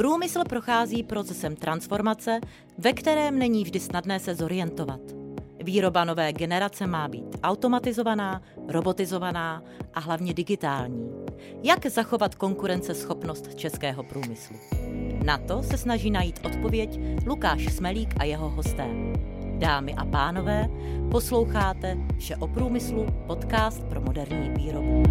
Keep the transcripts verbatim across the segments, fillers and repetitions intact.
Průmysl prochází procesem transformace, ve kterém není vždy snadné se zorientovat. Výroba nové generace má být automatizovaná, robotizovaná a hlavně digitální. Jak zachovat konkurenceschopnost českého průmyslu? Na to se snaží najít odpověď Lukáš Smelík a jeho hosté. Dámy a pánové, posloucháte Vše o průmyslu, podcast pro moderní výrobu.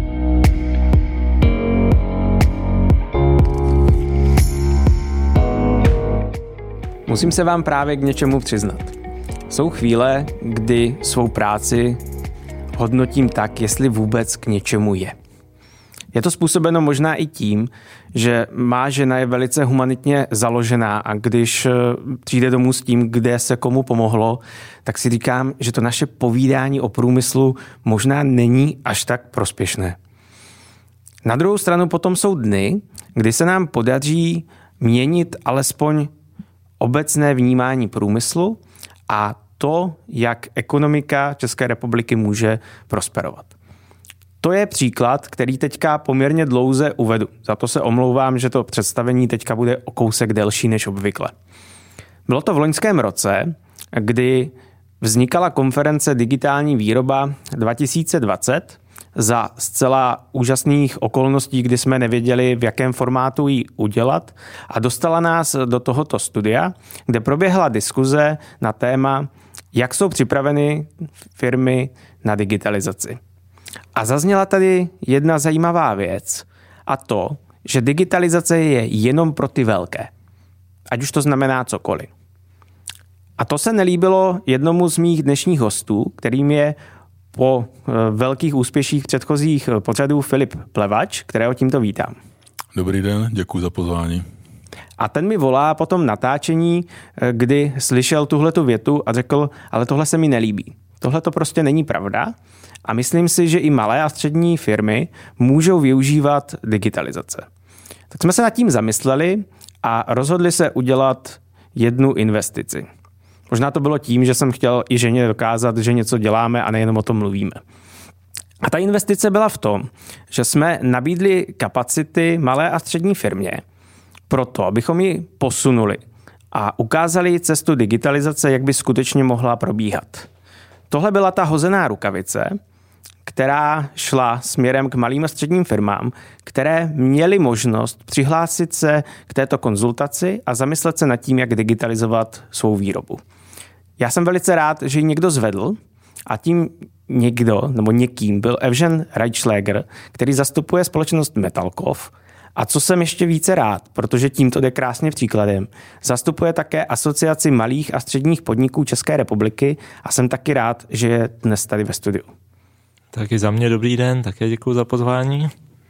Musím se vám právě k něčemu přiznat. Jsou chvíle, kdy svou práci hodnotím tak, jestli vůbec k něčemu je. Je to způsobeno možná i tím, že má žena je velice humanitně založená a když přijde domů s tím, kde se komu pomohlo, tak si říkám, že to naše povídání o průmyslu možná není až tak prospěšné. Na druhou stranu potom jsou dny, kdy se nám podaří měnit alespoň obecné vnímání průmyslu a to, jak ekonomika České republiky může prosperovat. To je příklad, který teďka poměrně dlouze uvedu. Za to se omlouvám, že to představení teďka bude o kousek delší než obvykle. Bylo to v loňském roce, kdy vznikala konference Digitální výroba dva tisíce dvacet za zcela úžasných okolností, kdy jsme nevěděli, v jakém formátu ji udělat, a dostala nás do tohoto studia, kde proběhla diskuze na téma, jak jsou připraveny firmy na digitalizaci. A zazněla tady jedna zajímavá věc, a to, že digitalizace je jenom pro ty velké. Ať už to znamená cokoliv. A to se nelíbilo jednomu z mých dnešních hostů, kterým je po velkých úspěších předchozích pořadů Filip Plevač, kterého tímto vítám. Dobrý den, děkuji za pozvání. A ten mi volá po tom natáčení, kdy slyšel tuhletu větu a řekl, ale tohle se mi nelíbí. Tohle to prostě není pravda a myslím si, že i malé a střední firmy můžou využívat digitalizace. Tak jsme se nad tím zamysleli a rozhodli se udělat jednu investici. Možná to bylo tím, že jsem chtěl i ženě dokázat, že něco děláme a nejenom o tom mluvíme. A ta investice byla v tom, že jsme nabídli kapacity malé a střední firmě proto, abychom ji posunuli a ukázali cestu digitalizace, jak by skutečně mohla probíhat. Tohle byla ta hozená rukavice, která šla směrem k malým a středním firmám, které měly možnost přihlásit se k této konzultaci a zamyslet se nad tím, jak digitalizovat svou výrobu. Já jsem velice rád, že ji někdo zvedl a tím někdo nebo někým byl Evžen Reitschläger, který zastupuje společnost Metalkov. A co jsem ještě více rád, protože tímto jde krásně příkladem, zastupuje také Asociaci malých a středních podniků České republiky a jsem taky rád, že je dnes tady ve studiu. Taky za mě dobrý den, také děkuji za pozvání.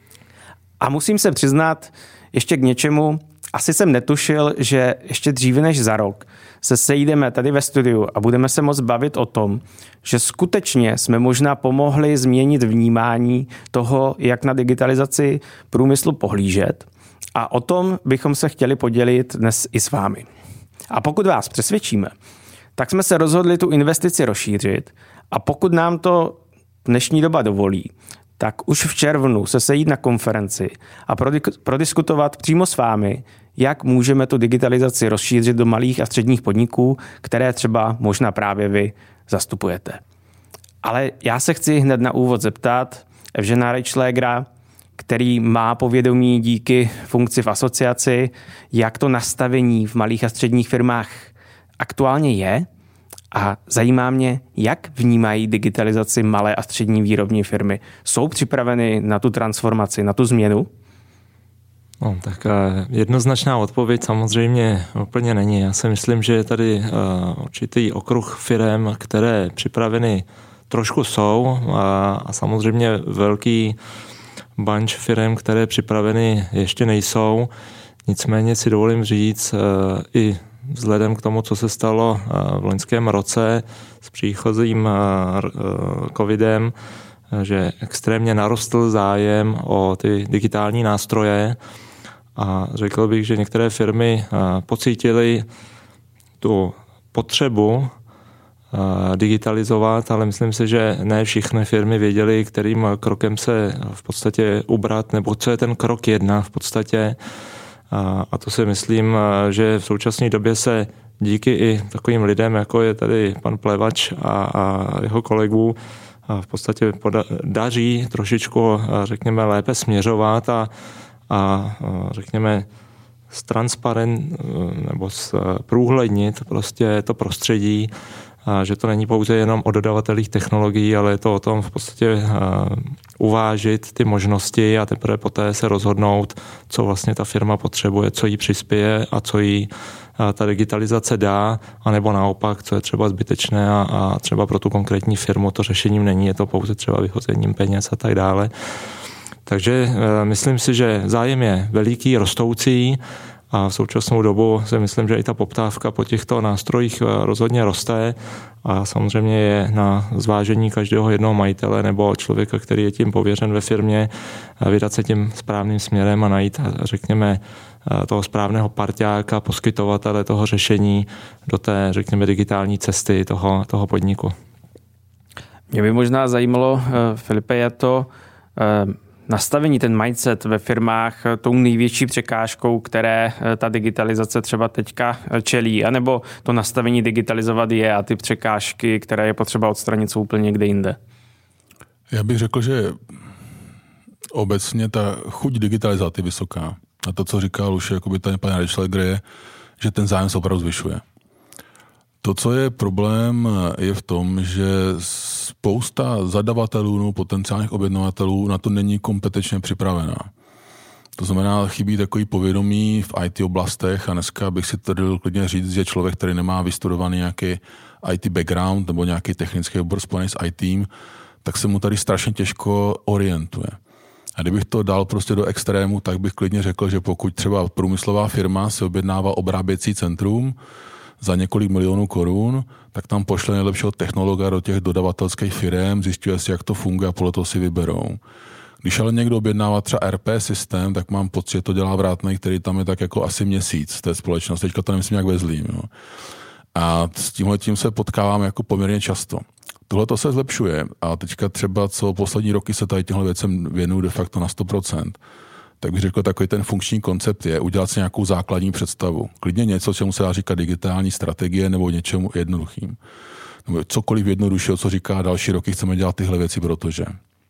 A musím se přiznat ještě k něčemu, asi jsem netušil, že ještě dříve než za rok se sejdeme tady ve studiu a budeme se moc bavit o tom, že skutečně jsme možná pomohli změnit vnímání toho, jak na digitalizaci průmyslu pohlížet, a o tom bychom se chtěli podělit dnes i s vámi. A pokud vás přesvědčíme, tak jsme se rozhodli tu investici rozšířit a pokud nám to dnešní doba dovolí, tak už v červnu se sejít na konferenci a prodiskutovat přímo s vámi, jak můžeme tu digitalizaci rozšířit do malých a středních podniků, které třeba možná právě vy zastupujete. Ale já se chci hned na úvod zeptat Evžena Reitschlägera, který má povědomí díky funkci v asociaci, jak to nastavení v malých a středních firmách aktuálně je, a zajímá mě, jak vnímají digitalizaci malé a střední výrobní firmy. Jsou připraveny na tu transformaci, na tu změnu? No, tak jednoznačná odpověď samozřejmě úplně není. Já si myslím, že je tady určitý okruh firem, které připraveny trošku jsou, a, a samozřejmě velký bunch firem, které připraveny ještě nejsou. Nicméně si dovolím říct i vzhledem k tomu, co se stalo v loňském roce s příchozím covidem, že extrémně narostl zájem o ty digitální nástroje a řekl bych, že některé firmy pocítily tu potřebu digitalizovat, ale myslím si, že ne všechny firmy věděly, kterým krokem se v podstatě ubrat, nebo co je ten krok jedna v podstatě. A, a to si myslím, že v současné době se díky i takovým lidem, jako je tady pan Plevač a, a jeho kolegů, a v podstatě poda- daří trošičku, řekněme, lépe směřovat a, a řekněme, ztransparent nebo zprůhlednit prostě to prostředí, a že to není pouze jenom o dodavatelích technologií, ale je to o tom v podstatě uvážit ty možnosti a teprve poté se rozhodnout, co vlastně ta firma potřebuje, co jí přispěje a co jí ta digitalizace dá, anebo naopak, co je třeba zbytečné a, a třeba pro tu konkrétní firmu to řešením není, je to pouze třeba vyhozením peněz a tak dále. Takže myslím si, že zájem je veliký, rostoucí a v současnou dobu si myslím, že i ta poptávka po těchto nástrojích rozhodně roste a samozřejmě je na zvážení každého jednoho majitele nebo člověka, který je tím pověřen ve firmě, vydat se tím správným směrem a najít, řekněme, toho správného parťáka, poskytovatele toho řešení do té, řekněme, digitální cesty toho, toho podniku. Mě by možná zajímalo, Filipe, je to nastavení, ten mindset ve firmách tou největší překážkou, které ta digitalizace třeba teďka čelí, anebo to nastavení digitalizovat je a ty překážky, které je potřeba odstranit, jsou úplně někde jinde? Já bych řekl, že obecně ta chuť digitalizovat je vysoká. A to, co říkal už jakoby ten pan Richler, je, že ten zájem se opravdu zvyšuje. To, co je problém, je v tom, že spousta zadavatelů nebo potenciálních objednavatelů na to není kompetentně připravená. To znamená, chybí takový povědomí v í té oblastech a dneska bych si tady klidně říct, že člověk, který nemá vystudovaný nějaký í té background nebo nějaký technický obor spojený s í té, tak se mu tady strašně těžko orientuje. A kdybych to dal prostě do extrému, tak bych klidně řekl, že pokud třeba průmyslová firma se objednává obráběcí centrum za několik milionů korun, tak tam pošle nejlepšího technologa do těch dodavatelských firm, zjišťuje si, jak to funguje a podle toho si vyberou. Když ale někdo objednává třeba er pé systém, tak mám pocit, že to dělá Vrátnej, který tam je tak jako asi měsíc v té společnosti. Teďka to nemyslím jak vezlým. Jo. A s tímhletím se potkávám jako poměrně často. Tohle to se zlepšuje a teďka třeba co poslední roky se tady těmhle věcem věnují de facto na sto procent. Tak bych řekl, takový ten funkční koncept je udělat si nějakou základní představu. Klidně něco, čemu se dá říkat digitální strategie nebo něčemu jednoduchým. Nebo cokoliv jednoduššího, co říká další roky, chceme dělat tyhle věci, protože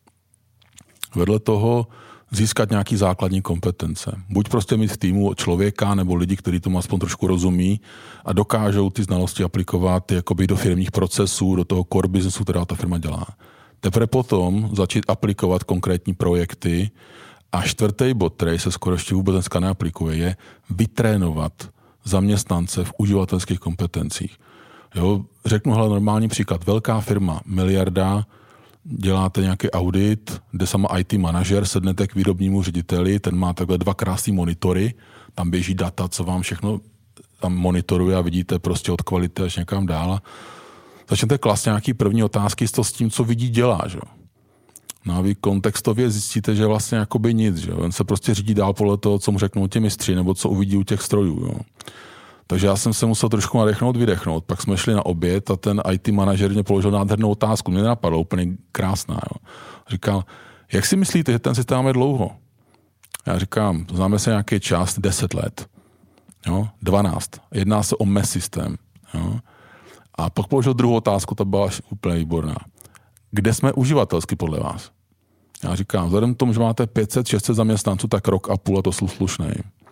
vedle toho získat nějaký základní kompetence. Buď prostě mít v týmu člověka nebo lidi, kteří tomu aspoň trošku rozumí a dokážou ty znalosti aplikovat jakoby do firmních procesů, do toho core businessu, která ta firma dělá. Teprve potom začít aplikovat konkrétní projekty. A čtvrtý bod, který se skoro ještě vůbec dneska neaplikuje, je vytrénovat zaměstnance v uživatelských kompetencích. Jo, řeknu hele, normální příklad. Velká firma, miliarda, děláte nějaký audit, kde sama í té manažer, sednete k výrobnímu řediteli, ten má takhle dva krásný monitory, tam běží data, co vám všechno tam monitoruje a vidíte prostě od kvality až někam dál. Začnete klást nějaký první otázky s tím, co vidí, dělá, že? No a vy kontextově zjistíte, že vlastně jakoby nic, že? On se prostě řídí dál podle toho, co mu řeknou ti mistři, nebo co uvidí u těch strojů, jo. Takže já jsem se musel trošku nadechnout, vydechnout. Pak jsme šli na oběd a ten í té manažer mě položil nádhernou otázku. Mě nenapadlo, úplně krásná. Jo. Říkal, jak si myslíte, že ten systém je dlouho? Já říkám, známe se nějaký čas, deset let. Jo? dvanáct. Jedná se o mes systém. Jo? A pak položil druhou otázku, ta byla úplně výborná. Kde jsme uživatelsky podle vás? Já říkám, vzhledem k tomu, že máte pět set šest set zaměstnanců, tak rok a půl a to slušnej.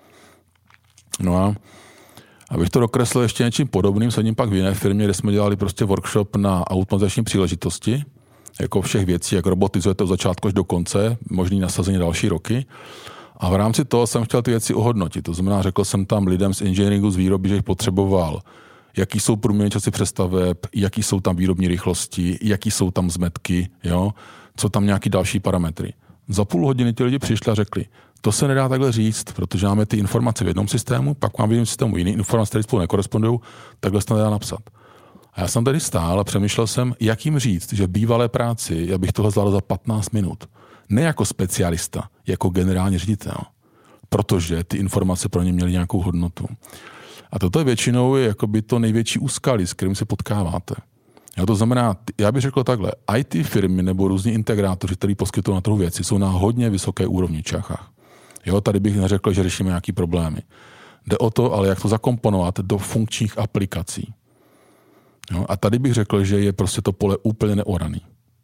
No a abych to dokreslil ještě něčím podobným, sedím pak v jiné firmě, kde jsme dělali prostě workshop na automatizační příležitosti, jako všech věcí, jak robotizujete od začátku až do konce, možný nasazení další roky. A v rámci toho jsem chtěl ty věci ohodnotit. To znamená, řekl jsem tam lidem z engineeringu, z výroby, že jich potřeboval, jaký jsou průměrné časy přestaveb, jaký jsou tam výrobní rychlosti, jaký jsou tam zmetky, jo, co tam nějaký další parametry. Za půl hodiny ti lidi přišli a řekli, to se nedá takhle říct, protože máme ty informace v jednom systému, pak máme v jednom systému jiný informace, které spolu nekorespondují, takhle se to nedá napsat. A já jsem tady stál a přemýšlel jsem, jak jim říct, že v bývalé práci já bych tohle zvládl za patnáct minut. Ne jako specialista, jako generální ředitel, protože ty informace pro ně měly nějakou hodnotu. A toto je většinou jakoby to největší úskalí, s kterým se potkáváte. Jo, to znamená, já bych řekl takhle, í té firmy nebo různí integrátoři, kteří poskytují na trhu věci, jsou na hodně vysoké úrovni v Čechách. Jo, tady bych neřekl, že řešíme nějaký problémy. Jde o to, ale jak to zakomponovat do funkčních aplikací. Jo, a tady bych řekl, že je prostě to pole úplně neoraný.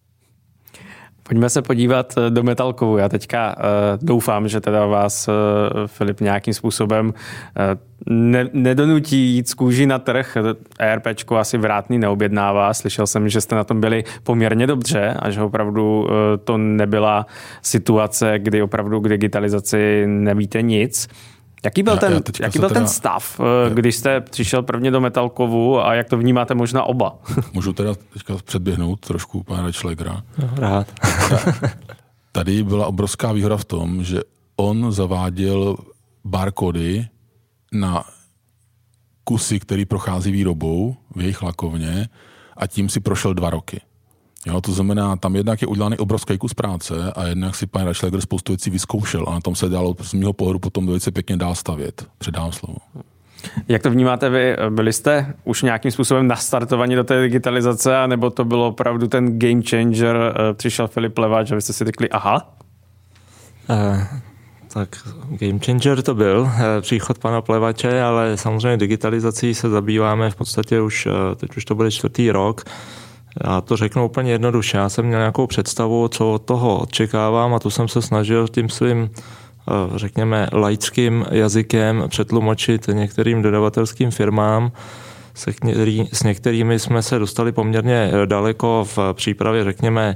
Pojďme se podívat do Metalkovu. Já teďka uh, doufám, že teda vás, uh, Filip, nějakým způsobem uh, ne, nedonutí jít z kůží na trh. ERPčko asi vrátný neobjednává. Slyšel jsem, že jste na tom byli poměrně dobře a že opravdu uh, to nebyla situace, kdy opravdu k digitalizaci nevíte nic. Jaký byl, já, ten, já jaký byl teda, ten stav, když jste přišel prvně do Metalkovu a jak to vnímáte možná oba? Můžu teda teďka předběhnout trošku pana Reitschlägera. No, rád. Tady byla obrovská výhoda v tom, že on zaváděl barkody na kusy, který prochází výrobou v jejich lakovně a tím si prošel dva roky. Jo, to znamená, tam jednak je udělaný obrovský kus práce a jednak si pan Reitschläger spoustu věcí vyzkoušel a na tom se dalo z mého pohledu potom velice pěkně dál stavět. Předám slovo. Jak to vnímáte vy? Byli jste už nějakým způsobem nastartovaní do té digitalizace, nebo to bylo opravdu ten game changer, přišel Filip Levač, že vy jste si řekli aha? Uh, tak game changer to byl příchod pana Plevače, ale samozřejmě digitalizací se zabýváme v podstatě už, teď už to bude čtvrtý rok. Já to řeknu úplně jednoduše. Já jsem měl nějakou představu, co od toho očekávám a tu jsem se snažil tím svým, řekněme, laickým jazykem přetlumočit některým dodavatelským firmám, se který, s některými jsme se dostali poměrně daleko v přípravě, řekněme,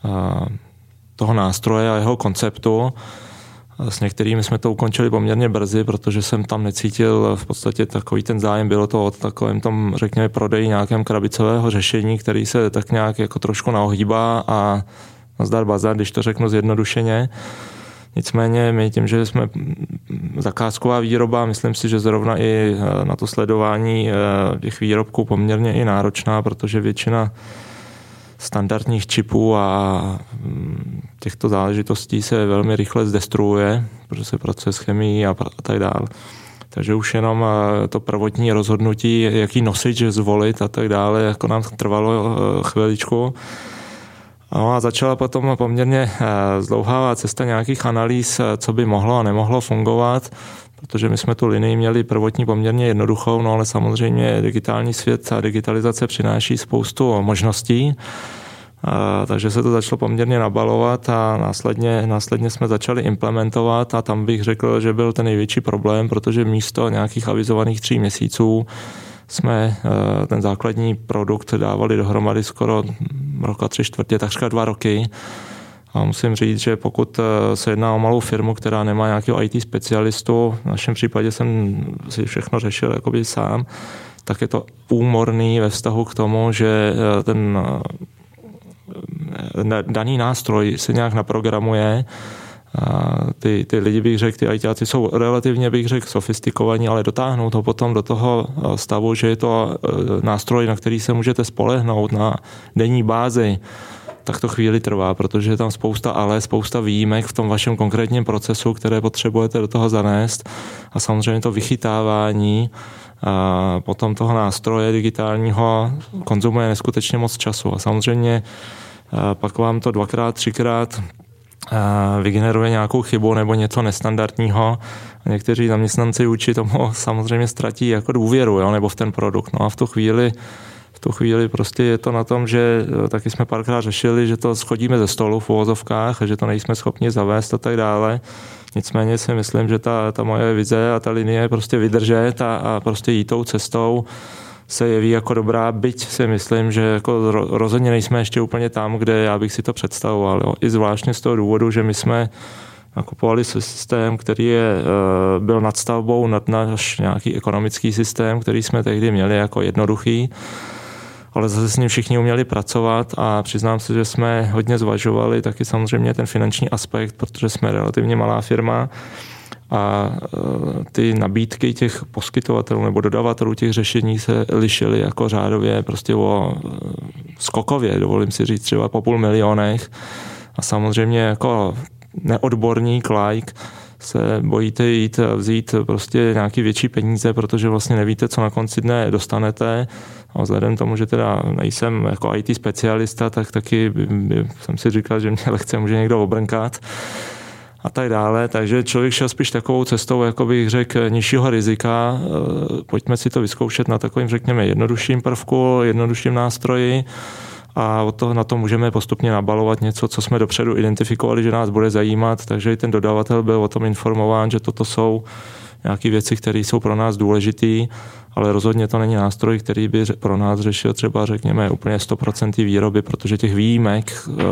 toho nástroje a jeho konceptu. S některými jsme to ukončili poměrně brzy, protože jsem tam necítil v podstatě takový ten zájem. Bylo to o takovém tom, řekněme, prodeji nějakém krabicového řešení, který se tak nějak jako trošku naohýbá a nazdar bazar, když to řeknu zjednodušeně. Nicméně my tím, že jsme zakázková výroba, myslím si, že zrovna i na to sledování těch výrobků poměrně i náročná, protože většina standardních čipů a těchto záležitostí se velmi rychle zdestruuje, protože se pracuje s chemií a tak dále. Takže už jenom to prvotní rozhodnutí, jaký nosič zvolit a tak dále, jako nám trvalo chviličku. No a začala potom poměrně zdlouhavá cesta nějakých analýz, co by mohlo a nemohlo fungovat, protože my jsme tu linii měli prvotní poměrně jednoduchou, no ale samozřejmě digitální svět a digitalizace přináší spoustu možností, a, takže se to začalo poměrně nabalovat a následně, následně jsme začali implementovat a tam bych řekl, že byl ten největší problém, protože místo nějakých avizovaných tří měsíců jsme ten základní produkt dávali dohromady skoro rok a tři čtvrtě, takřka dva roky. A musím říct, že pokud se jedná o malou firmu, která nemá nějakého í té specialistu, v našem případě jsem si všechno řešil jakoby sám, tak je to úmorný ve vztahu k tomu, že ten daný nástroj se nějak naprogramuje. A ty, ty lidi, bych řekl, ty ajťáci jsou relativně, bych řekl, sofistikovaní, ale dotáhnout ho potom do toho stavu, že je to nástroj, na který se můžete spolehnout na denní bázi, tak to chvíli trvá, protože je tam spousta ale, spousta výjimek v tom vašem konkrétním procesu, které potřebujete do toho zanést a samozřejmě to vychytávání a potom toho nástroje digitálního konzumuje neskutečně moc času a samozřejmě pak vám to dvakrát, třikrát vygeneruje nějakou chybu nebo něco nestandardního a někteří zaměstnanci vůči tomu samozřejmě ztratí jako důvěru, jo, nebo v ten produkt. No a v tu chvíli V tu chvíli prostě je to na tom, že taky jsme párkrát řešili, že to schodíme ze stolu v uvozovkách a že to nejsme schopni zavést a tak dále. Nicméně si myslím, že ta, ta moje vize a ta linie prostě vydržet a, a prostě jít tou cestou se jeví jako dobrá, byť si myslím, že jako rozhodně nejsme ještě úplně tam, kde já bych si to představoval. Jo. I zvláštně z toho důvodu, že my jsme nakupovali systém, který je, byl nadstavbou nad náš nějaký ekonomický systém, který jsme tehdy měli jako jednoduchý, ale zase s ním všichni uměli pracovat a přiznám se, že jsme hodně zvažovali taky samozřejmě ten finanční aspekt, protože jsme relativně malá firma a ty nabídky těch poskytovatelů nebo dodavatelů těch řešení se lišily jako řádově prostě o skokově, dovolím si říct třeba po půl milionech a samozřejmě jako neodborník, like, se bojíte jít vzít prostě nějaký větší peníze, protože vlastně nevíte, co na konci dne dostanete. A vzhledem tomu, že teda nejsem jako í té specialista, tak taky by, by, jsem si říkal, že mě lehce může někdo obrnkat. a tak dále. Takže člověk šel spíš takovou cestou, jako bych řekl, nižšího rizika. Pojďme si to vyzkoušet na takovým, řekněme, jednodušším prvku, jednodušším nástroji a od toho na to můžeme postupně nabalovat něco, co jsme dopředu identifikovali, že nás bude zajímat, takže i ten dodavatel byl o tom informován, že toto jsou nějaké věci, které jsou pro nás důležité, ale rozhodně to není nástroj, který by pro nás řešil třeba, řekněme, úplně sto procent výroby, protože těch výjimek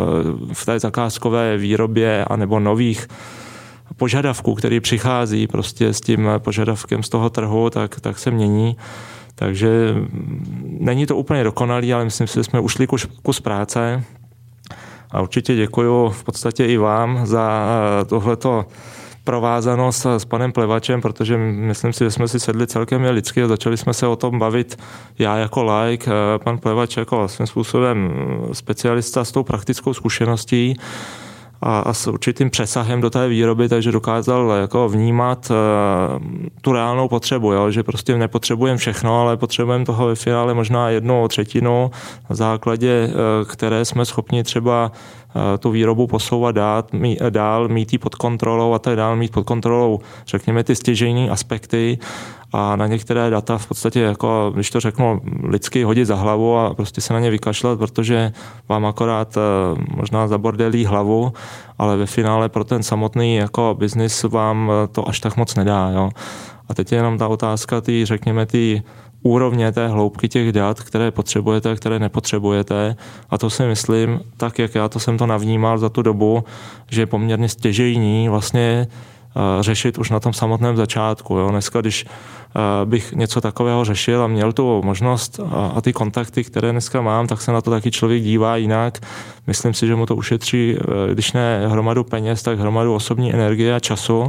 v té zakázkové výrobě anebo nových požadavků, který přichází prostě s tím požadavkem z toho trhu, tak, tak se mění. Takže není to úplně dokonalý, ale myslím si, že jsme ušli kus, kus práce a určitě děkuju v podstatě i vám za tohleto provázanost s panem Plevačem, protože myslím si, že jsme si sedli celkem lidsky a začali jsme se o tom bavit já jako laik, pan Plevač jako svým způsobem specialista s tou praktickou zkušeností a, a s určitým přesahem do té výroby, takže dokázal jako vnímat uh, tu reálnou potřebu, jo? Že prostě nepotřebujeme všechno, ale potřebujeme toho ve finále možná jednu třetinu, na základě uh, které jsme schopni třeba uh, tu výrobu posouvat dát, mít, dál, mít ji pod kontrolou a tak dál, mít pod kontrolou, řekněme, ty stěžejní aspekty a na některé data v podstatě, jako, když to řeknu, lidsky hodit za hlavu a prostě se na ně vykašlat, protože vám akorát možná zabordelí hlavu, ale ve finále pro ten samotný jako biznis vám to až tak moc nedá. Jo. A teď je jenom ta otázka, tý, řekněme, ty úrovně té hloubky těch dat, které potřebujete a které nepotřebujete. A to si myslím, tak jak já to jsem to navnímal za tu dobu, že je poměrně stěžejní vlastně řešit už na tom samotném začátku. Jo. Dneska, když bych něco takového řešil a měl tu možnost a, a ty kontakty, které dneska mám, tak se na to taky člověk dívá jinak. Myslím si, že mu to ušetří, když ne hromadu peněz, tak hromadu osobní energie a času.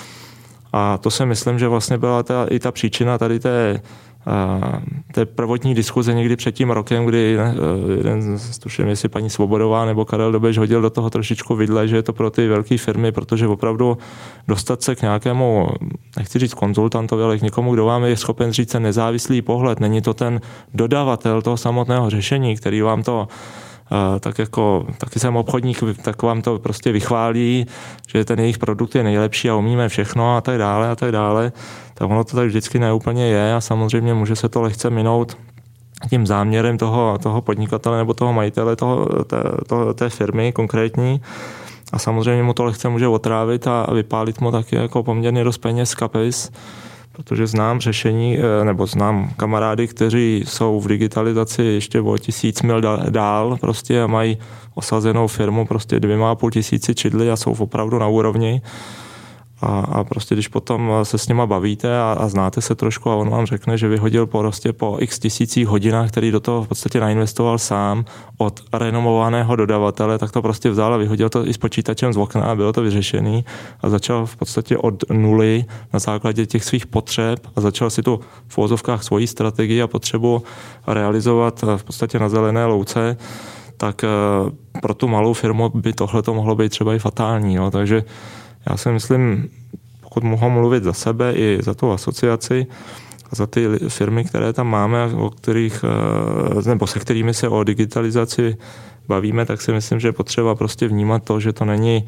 A to si myslím, že vlastně byla ta, i ta příčina tady té té prvotní diskuze někdy před tím rokem, kdy jeden, tuším, jestli paní Svobodová nebo Karel Dobeš hodil do toho trošičku vidle, že je to pro ty velké firmy, protože opravdu dostat se k nějakému, nechci říct konzultantovi, ale k někomu, kdo vám je schopen říct ten nezávislý pohled. Není to ten dodavatel toho samotného řešení, který vám to tak jako, taky jsem obchodník, tak vám to prostě vychválí, že ten jejich produkt je nejlepší a umíme všechno a tak dále a tak dále. Tak ono to tak vždycky neúplně je a samozřejmě může se to lehce minout tím záměrem toho, toho podnikatele nebo toho majitele toho, té, toho, té firmy konkrétní. A samozřejmě mu to lehce může otrávit a, a vypálit mu taky jako poměrně dost peněz z kapes, protože znám řešení, nebo znám kamarády, kteří jsou v digitalizaci ještě o tisíc mil dál prostě a mají osazenou firmu prostě dvěma a půl tisíci čidly a jsou opravdu na úrovni. A, a prostě když potom se s nima bavíte a, a znáte se trošku a on vám řekne, že vyhodil prostě po x tisících hodinách, který do toho v podstatě nainvestoval sám od renomovaného dodavatele, tak to prostě vzal a vyhodil to i s počítačem z okna a bylo to vyřešený a začal v podstatě od nuly na základě těch svých potřeb a začal si tu v uvozovkách svoji strategii a potřebu realizovat v podstatě na zelené louce, tak pro tu malou firmu by tohle to mohlo být třeba i fatální. Jo? Takže já si myslím, pokud mohu mluvit za sebe i za tu asociaci a za ty firmy, které tam máme, o kterých, nebo se kterými se o digitalizaci bavíme, tak si myslím, že je potřeba prostě vnímat to, že to není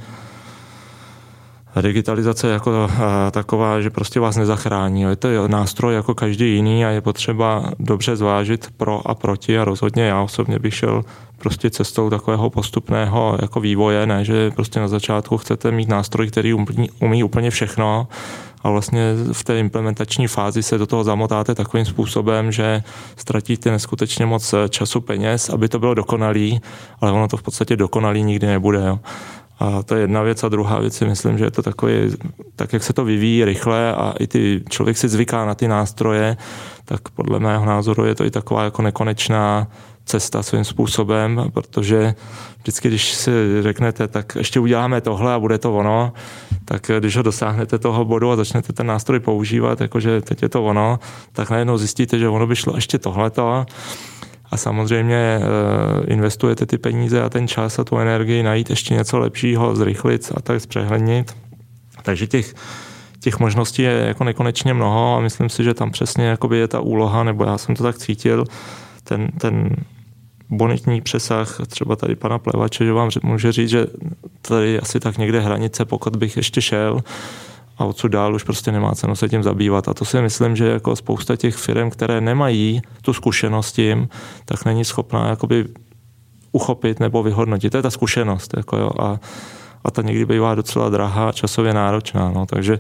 digitalizace jako taková, že prostě vás nezachrání. Je to nástroj jako každý jiný a je potřeba dobře zvážit pro a proti a rozhodně já osobně bych šel prostě cestou takového postupného jako vývoje, ne, že prostě na začátku chcete mít nástroj, který umí, umí úplně všechno a vlastně v té implementační fázi se do toho zamotáte takovým způsobem, že ztratíte neskutečně moc času, peněz, aby to bylo dokonalý, ale ono to v podstatě dokonalý nikdy nebude. Jo. A to je jedna věc a druhá věc si myslím, že je to takový, tak jak se to vyvíjí rychle a i ty člověk si zvyká na ty nástroje, tak podle mého názoru je to i taková jako nekonečná cesta svým způsobem, protože vždycky, když si řeknete, tak ještě uděláme tohle a bude to ono, tak když ho dosáhnete toho bodu a začnete ten nástroj používat, jakože teď je to ono, tak najednou zjistíte, že ono by šlo ještě tohleto. A samozřejmě investujete ty peníze a ten čas a tu energii najít ještě něco lepšího, zrychlit a tak zpřehlednit. Takže těch, těch možností je jako nekonečně mnoho a myslím si, že tam přesně jakoby je ta úloha, nebo já jsem to tak cítil, ten, ten bonitní přesah třeba tady pana Plevače, že vám může říct, že tady asi tak někde hranice, pokud bych ještě šel, a odsud dál už prostě nemá cenu se tím zabývat. A to si myslím, že jako spousta těch firm, které nemají tu zkušenost tím, tak není schopná jakoby uchopit nebo vyhodnotit. To je ta zkušenost. Jako jo, a, a ta někdy bývá docela drahá a časově náročná. No, takže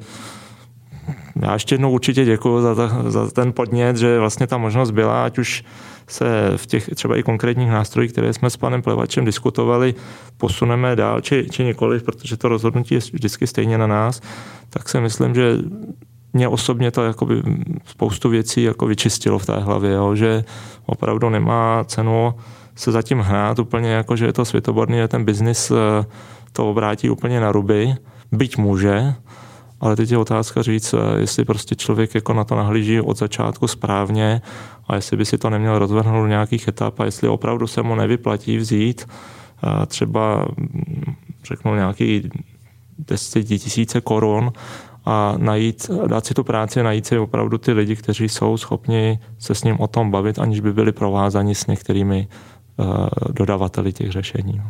já ještě jednou určitě děkuju za, ta, za ten podnět, že vlastně ta možnost byla, ať už se v těch třeba i konkrétních nástrojích, které jsme s panem Plevačem diskutovali, posuneme dál, či, či nikoliv, protože to rozhodnutí je vždycky stejně na nás, tak si myslím, že mě osobně to jakoby spoustu věcí jako vyčistilo v té hlavě, jo, že opravdu nemá cenu se zatím hnát úplně, jako že je to světoborný, že ten biznis to obrátí úplně na ruby, byť může, ale teď je otázka říct, jestli prostě člověk jako na to nahlíží od začátku správně a jestli by si to neměl rozvrhnout v nějakých etap a jestli opravdu se mu nevyplatí vzít třeba, řeknu, nějaký deset tisíce korun a najít, dát si tu práci, najít si opravdu ty lidi, kteří jsou schopni se s ním o tom bavit, aniž by byli provázáni s některými uh, dodavateli těch řešení.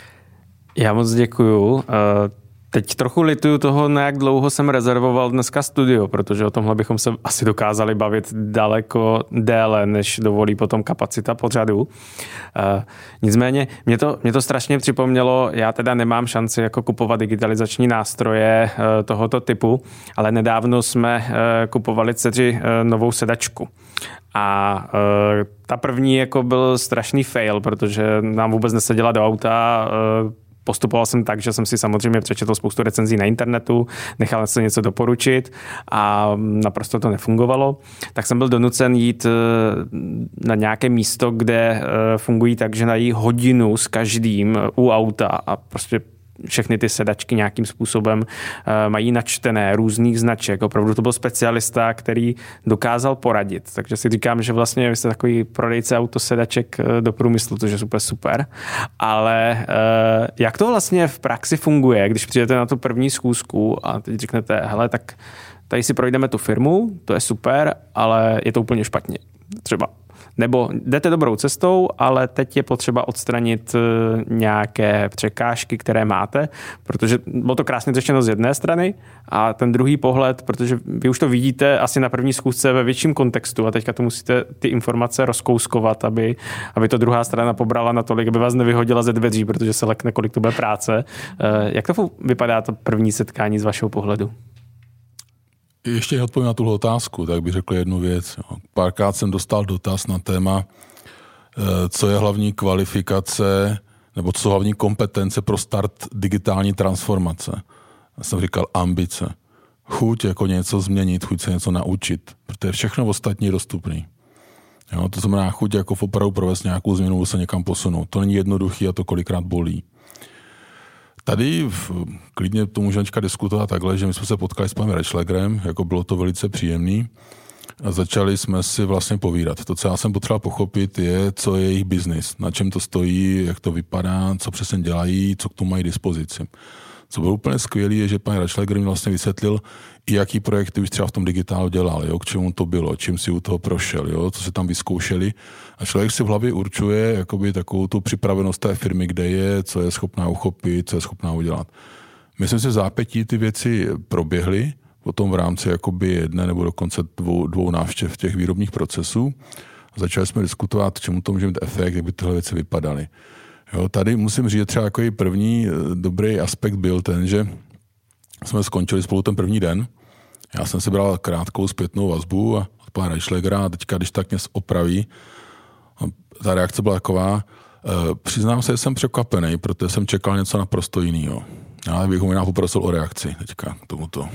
Já moc děkuju. Teď trochu lituju toho, na jak dlouho jsem rezervoval dneska studio, protože o tomhle bychom se asi dokázali bavit daleko déle, než dovolí potom kapacita pořadu. Nicméně mě to, mě to strašně připomnělo, já teda nemám šanci jako kupovat digitalizační nástroje tohoto typu, ale nedávno jsme kupovali dceři novou sedačku. A e, ta první jako byl strašný fail, protože nám vůbec neseděla do auta. E, postupoval jsem tak, že jsem si samozřejmě přečetl spoustu recenzí na internetu, nechal se něco doporučit a naprosto to nefungovalo. Tak jsem byl donucen jít e, na nějaké místo, kde e, fungují tak, že nají hodinu s každým u auta a prostě všechny ty sedačky nějakým způsobem uh, mají načtené různých značek. Opravdu to byl specialista, který dokázal poradit. Takže si říkám, že vlastně vy jste takový prodejce autosedaček uh, do průmyslu, což je super super. Ale uh, jak to vlastně v praxi funguje, když přijdete na tu první schůzku a teď řeknete, hele, tak tady si projdeme tu firmu, to je super, ale je to úplně špatně. Třeba. Nebo jdete dobrou cestou, ale teď je potřeba odstranit nějaké překážky, které máte, protože bylo to krásně řečeno z jedné strany a ten druhý pohled, protože vy už to vidíte asi na první schůzce ve větším kontextu a teďka to musíte ty informace rozkouskovat, aby, aby to druhá strana pobrala natolik, aby vás nevyhodila ze dveří, protože se lekne, kolik to bude práce. Jak to vypadá to první setkání z vašeho pohledu? Ještě odpovím na tuhle otázku, tak bych řekl jednu věc. Párkrát jsem dostal dotaz na téma, co je hlavní kvalifikace nebo co hlavní kompetence pro start digitální transformace. Já jsem říkal ambice. Chuť jako něco změnit, chuť se něco naučit, protože všechno ostatní je dostupný. Jo, to znamená chuť jako v opravdu provést nějakou změnu, se někam posunout. To není jednoduchý a to kolikrát bolí. Tady v, klidně to můžeme diskutovat takhle, že my jsme se potkali s panem Reichschlägerem, jako bylo to velice příjemný a začali jsme si vlastně povídat. To, co já jsem potřeboval pochopit, je, co je jejich biznis, na čem to stojí, jak to vypadá, co přesně dělají, co k tomu mají dispozici. Co bylo úplně skvělé, je, že pan Reichschläger mi vlastně vysvětlil, i jaký projekty už třeba v tom digitálu dělal, jo, k čemu to bylo, čím si u toho prošel, jo, co se tam vyzkoušeli. A člověk si v hlavě určuje jakoby takovou tu připravenost té firmy, kde je, co je schopná uchopit, co je schopná udělat. Myslím si, že v zápětí ty věci proběhly, potom v rámci jakoby jedné nebo dokonce dvou, dvou návštěv těch výrobních procesů. A začali jsme diskutovat, čemu to může mít efekt, jak by tyhle věci vypadaly. Jo, tady musím říct, třeba jako první dobrý aspekt byl ten, že jsme skončili spolu ten první den. Já jsem si bral krátkou zpětnou vazbu a od pana Reichschlägera a teďka, když tak mě opraví, ta reakce byla taková, e, přiznám se, že jsem překvapený, protože jsem čekal něco naprosto jiného. Ale bych ho možná poprosil o reakci teďka k tomuto.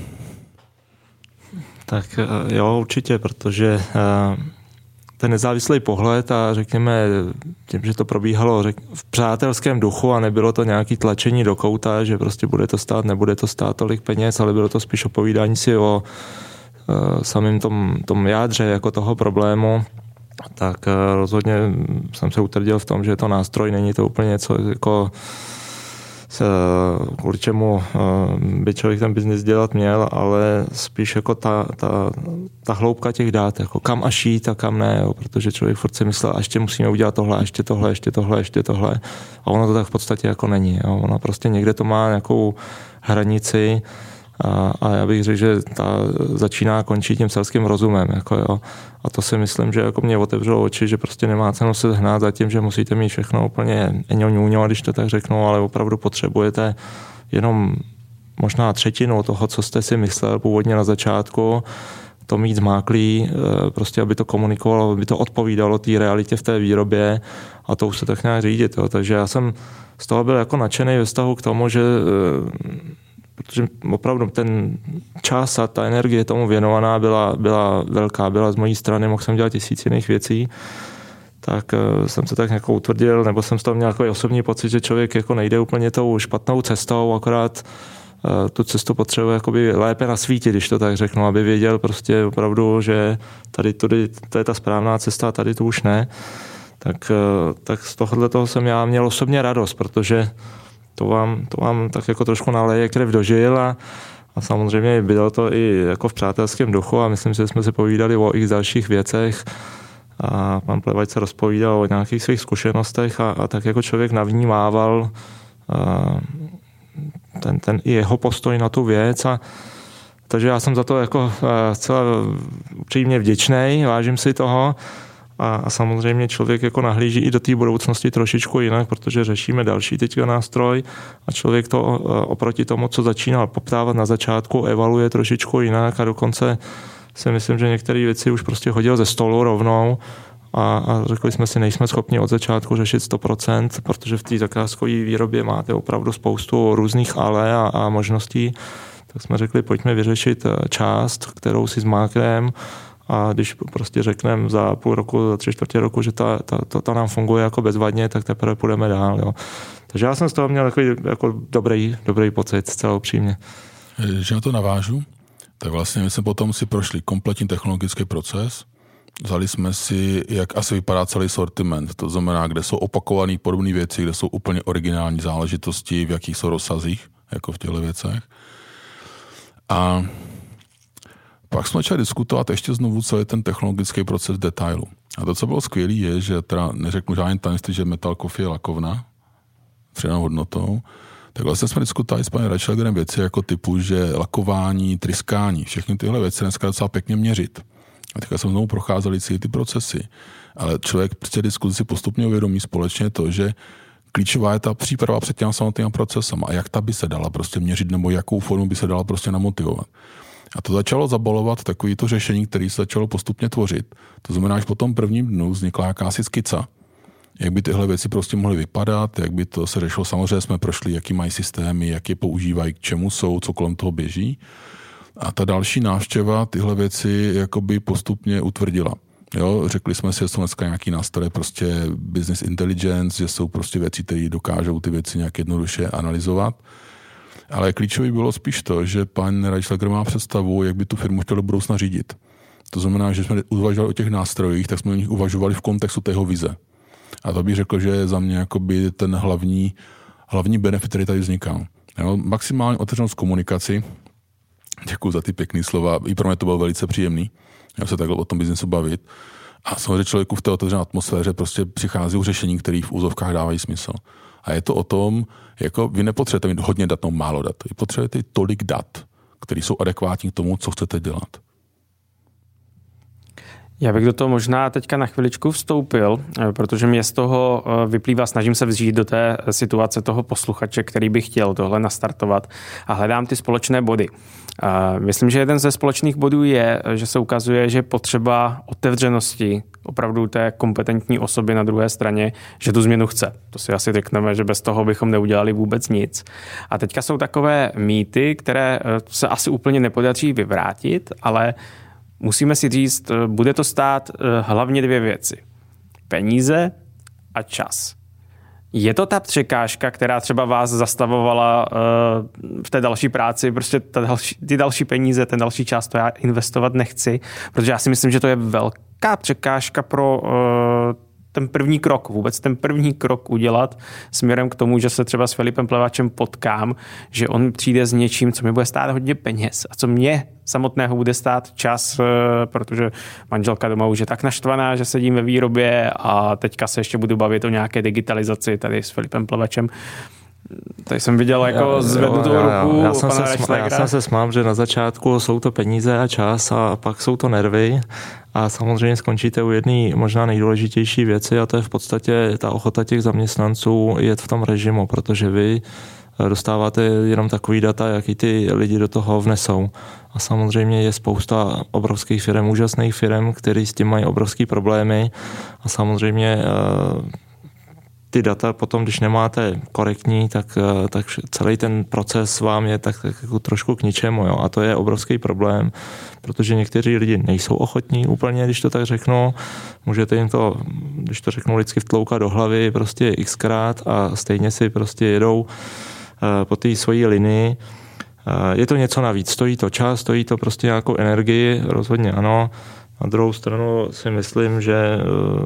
Tak jo, určitě, protože ten nezávislý pohled a řekněme tím, že to probíhalo řek, v přátelském duchu a nebylo to nějaké tlačení do kouta, že prostě bude to stát, nebude to stát tolik peněz, ale bylo to spíš opovídání si o uh, samém tom, tom jádře jako toho problému, tak uh, rozhodně jsem se utvrdil v tom, že to nástroj, není to úplně něco jako kvůli čemu by člověk ten biznis dělat měl, ale spíš jako ta, ta, ta hloubka těch dát, jako kam až jít a kam ne, jo, protože člověk furt si myslel, a ještě musíme udělat tohle, ještě tohle, ještě tohle, ještě tohle. A ono to tak v podstatě jako není. Jo. Ono prostě někde to má nějakou hranici a, a já bych řekl, že ta začíná a končí tím selským rozumem. Jako jo. A to si myslím, že jako mě otevřelo oči, že prostě nemá cenu se hnát za tím, že musíte mít všechno úplně eňo, když to tak řeknu, ale opravdu potřebujete jenom možná třetinu toho, co jste si myslel původně na začátku, to mít zmáklý, prostě aby to komunikovalo, aby to odpovídalo té realitě v té výrobě a to už se tak nějak řídit. Jo. Takže já jsem z toho byl jako nadšený ve vztahu k tomu, že protože opravdu ten čas a ta energie tomu věnovaná byla, byla velká, byla z mojí strany, mohl jsem dělat tisíc jiných věcí, tak jsem se tak jako utvrdil, nebo jsem z toho měl takový osobní pocit, že člověk jako nejde úplně tou špatnou cestou, akorát tu cestu potřebuje jakoby lépe nasvítit, když to tak řeknu, aby věděl prostě opravdu, že tady tudy, to je ta správná cesta a tady to už ne. Tak, tak z tohohle toho jsem já měl osobně radost, protože to vám, to vám tak jako trošku naleje krev do žil a, a samozřejmě bylo to i jako v přátelském duchu a myslím, že jsme se povídali o i dalších věcech a pan Plevač se rozpovídal o nějakých svých zkušenostech a, a tak jako člověk navnímával a, ten, ten i jeho postoj na tu věc a takže já jsem za to jako zcela upřímně vděčnej, vážím si toho a, a samozřejmě člověk jako nahlíží i do té budoucnosti trošičku jinak, protože řešíme další teďka nástroj a člověk to oproti tomu, co začínal poptávat na začátku, evaluuje trošičku jinak a dokonce si myslím, že některé věci už prostě hodil ze stolu rovnou a, a řekli jsme si, nejsme schopni od začátku řešit sto procent, protože v té zakázkové výrobě máte opravdu spoustu různých ale a, a možností, tak jsme řekli, pojďme vyřešit část, kterou si zmákneme a když prostě řekneme za půl roku, za tři čtvrtě roku, že ta, ta, to, to nám funguje jako bezvadně, tak teprve půjdeme dál. Jo. Takže já jsem z toho měl takový jako dobrý, dobrý pocit, zcela upřímně. Když na to navážu, tak vlastně my jsme potom si prošli kompletní technologický proces, vzali jsme si, jak asi vypadá celý sortiment, to znamená, kde jsou opakované podobné věci, kde jsou úplně originální záležitosti, v jakých jsou rozsazích, jako v těchto věcech. A pak jsme začali diskutovat ještě znovu celý ten technologický proces v detailu. A to, co bylo skvělé, je, že teda neřeknu žádný tajemství, že Metal Coffee je lakovna, přidanou hodnotou, tak vlastně jsme diskutovali s panem Reichelgerem věci jako typu, že lakování, tryskání, všechny tyhle věci dneska docela pěkně měřit. A teďka jsme znovu procházeli celý ty procesy. Ale člověk při té diskuzi postupně uvědomí společně to, že klíčová je ta příprava před těmi samotnými procesama a jak ta by se dala prostě měřit nebo jakou formu by se dala prostě namotivovat. A to začalo zabalovat takový to řešení, které se začalo postupně tvořit. To znamená, že po tom prvním dnu vznikla jakási skica. Jak by tyhle věci prostě mohly vypadat, jak by to se řešilo. Samozřejmě jsme prošli, jaký mají systémy, jak je používají, k čemu jsou, co kolem toho běží. A ta další návštěva tyhle věci jakoby postupně utvrdila. Jo, řekli jsme si, že jsou dneska nějaký nástroje, prostě business intelligence, že jsou prostě věci, které dokážou ty věci nějak jednoduše analyzovat. Ale klíčový bylo spíš to, že pan Reichelger má představu, jak by tu firmu chtěl do budoucna řídit. To znamená, že jsme uvažovali o těch nástrojích, tak jsme o nich uvažovali v kontextu tého vize. A to bych řekl, že je za mě jakoby ten hlavní, hlavní benefit, který tady vznikal. Jo, maximální otevřenost komunikaci. Děkuji za ty pěkný slova. I pro mě to bylo velice příjemný. Já se takhle o tom biznesu bavit. A samozřejmě člověku v té otevřené atmosféře prostě přichází řešení, které v úzovkách dávají smysl. A je to o tom, jako vy nepotřebujete mít hodně dat, no málo dat. Vy potřebujete tolik dat, které jsou adekvátní k tomu, co chcete dělat. Já bych do toho možná teďka na chviličku vstoupil, protože mě z toho vyplývá, snažím se vžít do té situace toho posluchače, který by chtěl tohle nastartovat a hledám ty společné body. Myslím, že jeden ze společných bodů je, že se ukazuje, že potřeba otevřenosti opravdu té kompetentní osoby na druhé straně, že tu změnu chce. To si asi řekneme, že bez toho bychom neudělali vůbec nic. A teďka jsou takové mýty, které se asi úplně nepodaří vyvrátit, ale musíme si říct, bude to stát hlavně dvě věci. Peníze a čas. Je to ta překážka, která třeba vás zastavovala v té další práci, prostě ta další, ty další peníze, ten další čas, to já investovat nechci, protože já si myslím, že to je velká překážka pro ten první krok, vůbec ten první krok udělat směrem k tomu, že se třeba s Filipem Plevačem potkám, že on přijde s něčím, co mi bude stát hodně peněz a co mě samotného bude stát čas, protože manželka doma už je tak naštvaná, že sedím ve výrobě a teďka se ještě budu bavit o nějaké digitalizaci tady s Filipem Plevačem. Tady jsem viděl jako zvednutou ruku. Já, já, jsem se sma, já jsem se smál, že na začátku jsou to peníze a čas a pak jsou to nervy a samozřejmě skončíte u jedné možná nejdůležitější věci a to je v podstatě ta ochota těch zaměstnanců jet v tom režimu, protože vy dostáváte jenom takový data, jaký ty lidi do toho vnesou. A samozřejmě je spousta obrovských firm, úžasných firm, který s tím mají obrovský problémy a samozřejmě ty data potom, když nemáte korektní, tak, tak celý ten proces vám je tak, tak jako trošku k ničemu. Jo? A to je obrovský problém, protože někteří lidi nejsou ochotní úplně, když to tak řeknu. Můžete jim to, když to řeknu lidsky, vtloukat do hlavy prostě xkrát a stejně si prostě jedou po té svojí linii. Je to něco navíc, stojí to čas, stojí to prostě nějakou energii, rozhodně ano. Na druhou stranu si myslím, že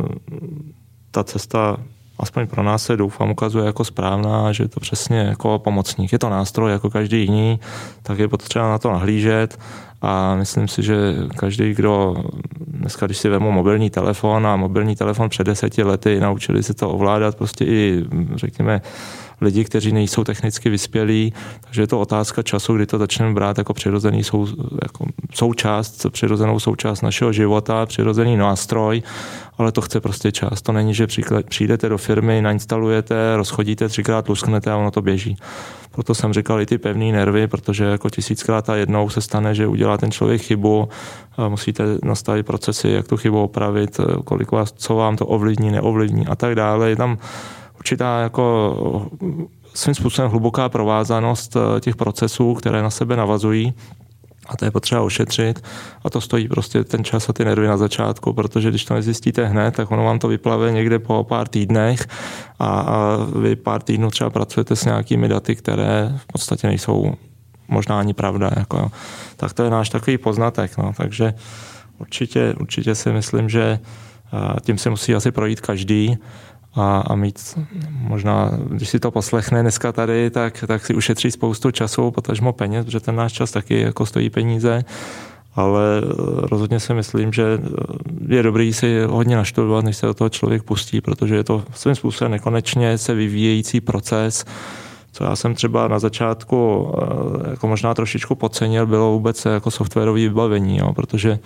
ta cesta aspoň pro nás se doufám ukazuje jako správná, že je to přesně jako pomocník. Je to nástroj jako každý jiný, tak je potřeba na to nahlížet a myslím si, že každý, kdo dneska, když si vemu mobilní telefon a mobilní telefon před deseti lety, naučili se to ovládat prostě i, řekněme, lidi, kteří nejsou technicky vyspělí, takže je to otázka času, kdy to začneme brát jako přirozený sou, jako součást, přirozenou součást našeho života, přirozený nástroj, ale to chce prostě čas. To není, že přijdete do firmy, nainstalujete, rozchodíte, třikrát lusknete a ono to běží. Proto jsem říkal i ty pevný nervy, protože jako tisíckrát a jednou se stane, že udělá ten člověk chybu, musíte nastavit procesy, jak tu chybu opravit, kolik vás, co vám to ovlivní, neovlivní a tak dále. Je tam určitá jako svým způsobem hluboká provázanost těch procesů, které na sebe navazují a to je potřeba ošetřit a to stojí prostě ten čas a ty nervy na začátku, protože když to nezjistíte hned, tak ono vám to vyplave někde po pár týdnech a, a vy pár týdnů třeba pracujete s nějakými daty, které v podstatě nejsou možná ani pravda. Jako, tak to je náš takový poznatek. No. Takže určitě, určitě si myslím, že tím se musí asi projít každý a, a mít možná, když si to poslechne dneska tady, tak, tak si ušetří spoustu času, potažmo peněz, protože ten náš čas taky jako stojí peníze, ale rozhodně si myslím, že je dobrý si hodně naštudovat, než se do toho člověk pustí, protože je to svým způsobem nekonečně se vyvíjející proces, co já jsem třeba na začátku jako možná trošičku podcenil, bylo vůbec jako softwarové vybavení, jo, protože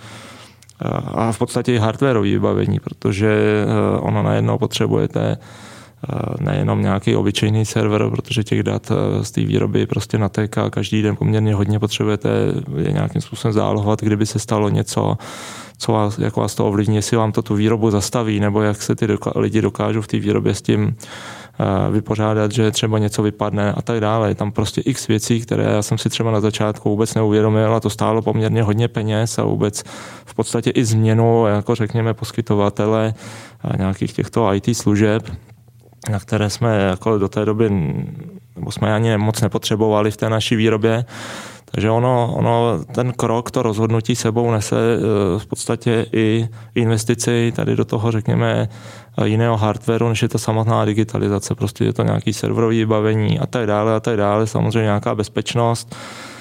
a v podstatě i hardwareové vybavení, protože ono najednou potřebujete nejenom nějaký obyčejný server, protože těch dat z té výroby prostě natéká každý den poměrně hodně, potřebujete je nějakým způsobem zálohovat, kdyby se stalo něco, co vás, jak vás to ovlivní, jestli vám to tu výrobu zastaví, nebo jak se ty doka- lidi dokážou v té výrobě s tím vypořádat, že třeba něco vypadne a tak dále. Je tam prostě x věcí, které já jsem si třeba na začátku vůbec neuvědomil a to stálo poměrně hodně peněz a vůbec v podstatě i změnu, jako řekněme, poskytovatele nějakých těchto í té služeb, na které jsme jako do té doby nebo jsme ani moc nepotřebovali v té naší výrobě. Takže ono, ono, ten krok, to rozhodnutí sebou nese v podstatě i investici tady do toho, řekněme, jiného hardwareu, než je ta samotná digitalizace. Prostě je to nějaký serverový vybavení a tak dále a tak dále. Samozřejmě nějaká bezpečnost.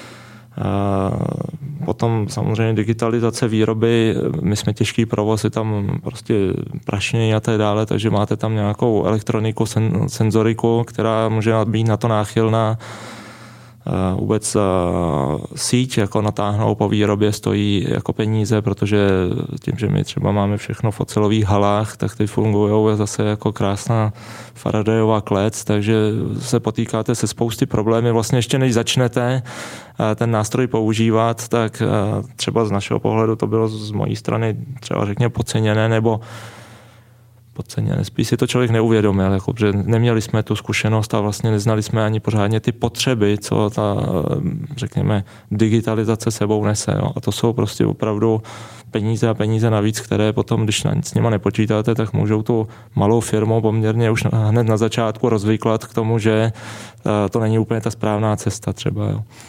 Potom samozřejmě digitalizace výroby, my jsme těžký provoz, je tam prostě prašnění a tak dále, takže máte tam nějakou elektroniku, sen, senzoriku, která může být na to náchylná. Vůbec síť jako natáhnout po výrobě stojí jako peníze, protože tím, že my třeba máme všechno v ocelových halách, tak ty fungují zase jako krásná Faradayová klec, takže se potýkáte se spousty problémy. Vlastně ještě než začnete ten nástroj používat, tak třeba z našeho pohledu to bylo z mojí strany třeba řekněme podceněné nebo podceněné. Spíš si to člověk neuvědomil, jako, že neměli jsme tu zkušenost a vlastně neznali jsme ani pořádně ty potřeby, co ta, řekněme, digitalizace sebou nese. Jo. A to jsou prostě opravdu peníze a peníze navíc, které potom, když na nic s nima nepočítáte, tak můžou tu malou firmu poměrně už hned na začátku rozvyklat k tomu, že to není úplně ta správná cesta třeba. Jo.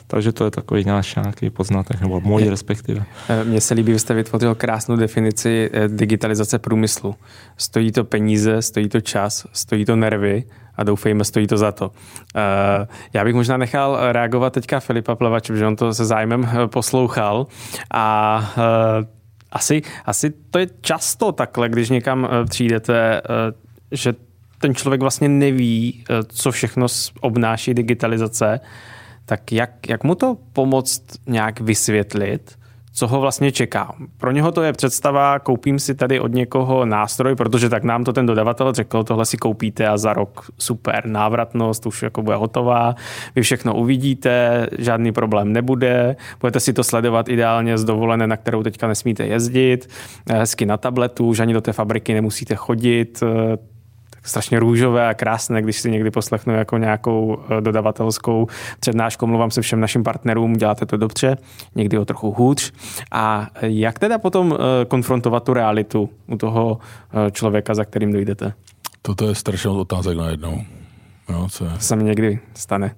Takže to je takový náš nějaký poznatek, nebo můj je, respektive. Mně se líbí, že jste vytvořil krásnou definici digitalizace průmyslu. Stojí to peníze, stojí to čas, stojí to nervy a doufejme, stojí to za to. Já bych možná nechal reagovat teďka Filipa Plevače, protože on to se zájmem poslouchal a asi, asi to je často takhle, když někam přijdete, že ten člověk vlastně neví, co všechno obnáší digitalizace, tak jak, jak mu to pomoct nějak vysvětlit, co ho vlastně čeká. Pro něho to je představa, koupím si tady od někoho nástroj, protože tak nám to ten dodavatel řekl, tohle si koupíte a za rok super, návratnost už jako bude hotová, vy všechno uvidíte, žádný problém nebude, budete si to sledovat ideálně z dovolené, na kterou teďka nesmíte jezdit, hezky na tabletu, už ani do té fabriky nemusíte chodit, strašně růžové a krásné, když si někdy poslechnu jako nějakou dodavatelskou přednášku, mluvám se všem našim partnerům, děláte to dobře, někdy o trochu hůř. A jak teda potom konfrontovat tu realitu u toho člověka, za kterým dojdete? Toto je strašně otázek najednou. Jo, co je? To se mi někdy stane.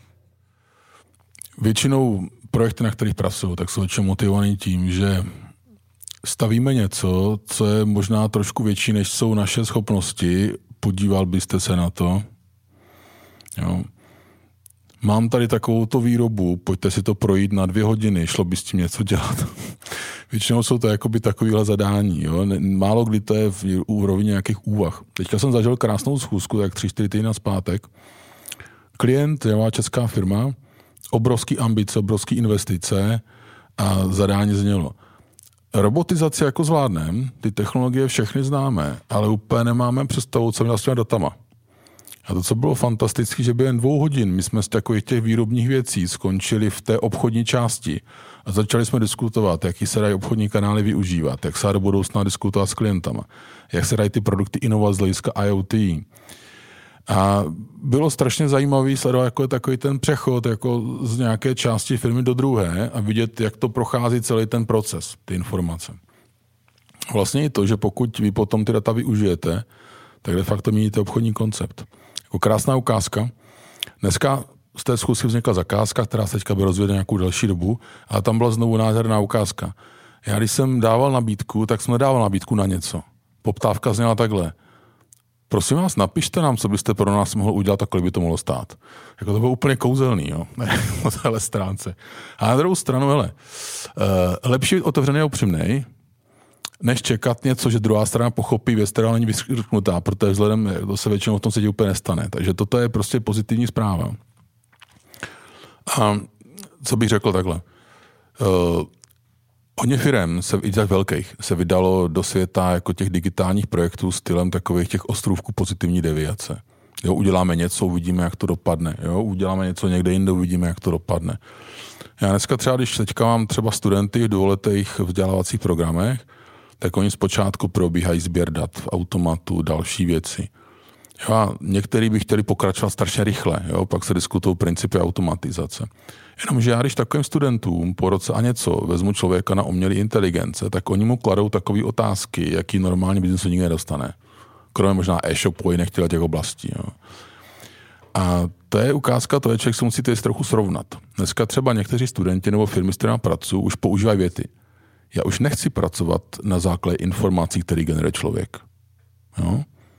Většinou projekty, na kterých pracuju, tak jsou většinou motivovaný tím, že stavíme něco, co je možná trošku větší, než jsou naše schopnosti. Podíval byste se na to. Jo. Mám tady takovouto výrobu, pojďte si to projít na dvě hodiny, šlo by s tím něco dělat. Většinou jsou to jakoby takovýhle zadání. Jo. Málo kdy to je v úrovni nějakých úvah. Teďka jsem zažil krásnou schůzku, tak tři, čtyři týdny zpátek. Klient, nová česká firma, obrovský ambice, obrovský investice a zadání znělo. Robotizaci jako zvládneme, ty technologie všechny známe, ale úplně nemáme představu, co měl s těmi datama. A to, co bylo fantastické, že během dvou hodin my jsme z takových těch výrobních věcí skončili v té obchodní části a začali jsme diskutovat, jaký se dají obchodní kanály využívat, jak se do budoucna diskutovat s klientama, jak se dají ty produkty inovat z hlediska I O T. A bylo strašně zajímavý sledovat, jako je takový ten přechod jako z nějaké části firmy do druhé a vidět, jak to prochází celý ten proces, ty informace. Vlastně je to, že pokud vy potom ty data využijete, tak de facto měníte obchodní koncept. Jako krásná ukázka. Dneska z té schůzky vznikla zakázka, která se teďka by rozvěde nějakou další dobu, ale tam byla znovu nádherná ukázka. Já když jsem dával nabídku, tak jsem nedával nabídku na něco. Poptávka zněla takhle. Prosím vás, napište nám, co byste pro nás mohl udělat a kolik by to mohlo stát. Jako to bylo úplně kouzelný, jo, na téhle stránce. A na druhou stranu, hele, uh, lepší být otevřený a upřímnej, než čekat něco, že druhá strana pochopí věc, která není vyřknutá, protože vzhledem, to se většinou v tom světě úplně nestane. Takže toto je prostě pozitivní zpráva. A co bych řekl takhle? Uh, Hodně firem, se, i tak velkých, se vydalo do světa jako těch digitálních projektů stylem takových těch ostrůvků pozitivní deviace. Jo, uděláme něco, uvidíme, jak to dopadne. Jo, uděláme něco někde jinde, uvidíme, jak to dopadne. Já dneska třeba, když teďka mám třeba studenty v dvouletých vzdělávacích programech, tak oni zpočátku probíhají sběr dat v automatu, další věci. Jo, a některý by chtěli pokračovat strašně rychle, jo, pak se diskutují principy automatizace. Jenomže já, když takovým studentům po roce a něco vezmu člověka na umělé inteligence, tak oni mu kladou takové otázky, jaký normální biznesu nikdy nedostane. Kromě možná e-shopu i nechtěla těch oblastí. Jo. A to je ukázka, to je člověk se musíte trochu srovnat. Dneska třeba někteří studenti nebo firmy, s kterými pracují, už používají věty. Já už nechci pracovat na základě informací, které generuje člověk. Jo.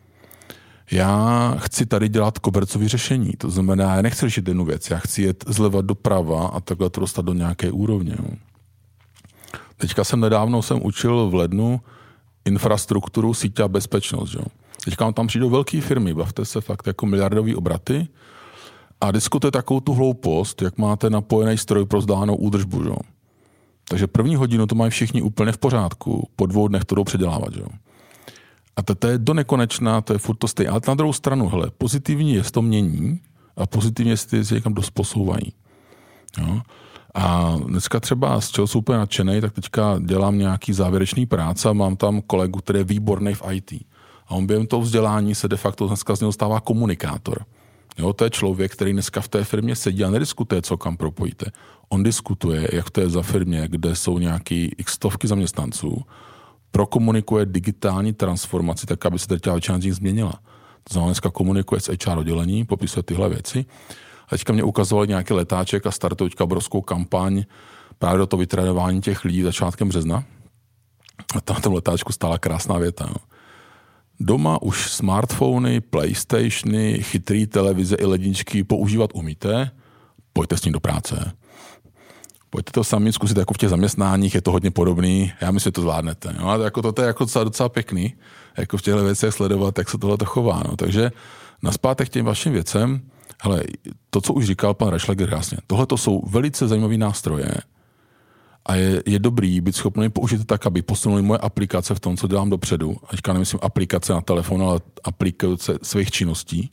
Já chci tady dělat kobercové řešení, to znamená, já nechci řešit jednu věc, já chci jet zleva doprava a takhle to dostat do nějaké úrovně. Jo. Teďka jsem nedávno jsem učil v lednu infrastrukturu, sítě a bezpečnost. Jo. Teďka tam přijdou velké firmy, bavte se fakt jako miliardové obraty a diskutuje takovou tu hloupost, jak máte napojený stroj pro vzdálenou údržbu. Jo. Takže první hodinu to mají všichni úplně v pořádku, po dvou dnech to jdou předělávat. Jo. A to, to je do nekonečná, to je furt to stejné. Ale na druhou stranu, hele, pozitivní je, to mění a pozitivně se ty někam dost posouvají. Jo? A dneska třeba, z čeho jsou úplně nadšenej, tak teďka dělám nějaký závěrečný práce a mám tam kolegu, který je výborný v í té. A on během toho vzdělání se de facto dneska z něho stává komunikátor. Jo? To je člověk, který dneska v té firmě sedí a nediskutuje, co kam propojíte. On diskutuje, jak to je za firmě, kde jsou nějaký x stovky zaměstnanců, prokomunikuje digitální transformaci, tak aby se drtivá většina z nich změnila. To znamená, dneska komunikuje s H R oddělení, popisuje tyhle věci A teďka mě ukazovali nějaký letáček a startují teďka obrovskou kampaň právě do toho vytrénování těch lidí začátkem března. A tam na tom letáčku stála krásná věta. Jo. Doma už smartfony, PlayStationy, chytrý televize i ledničky používat umíte, pojďte s tím do práce. Pojďte to sami zkusit jako v těch zaměstnáních, je to hodně podobný, já myslím, že to zvládnete. No, a jako to je jako docela, docela pěkný, jako v těchto věcech sledovat, jak se tohle to chová. No. Takže naspátek těm vašim věcem, hele, to, co už říkal pan Reichleger jasně, tohle to jsou velice zajímavé nástroje a je, je dobrý být schopný použít tak, aby posunuli moje aplikace v tom, co dělám dopředu. A teďka nemyslím aplikace na telefon, ale aplikace svých činností.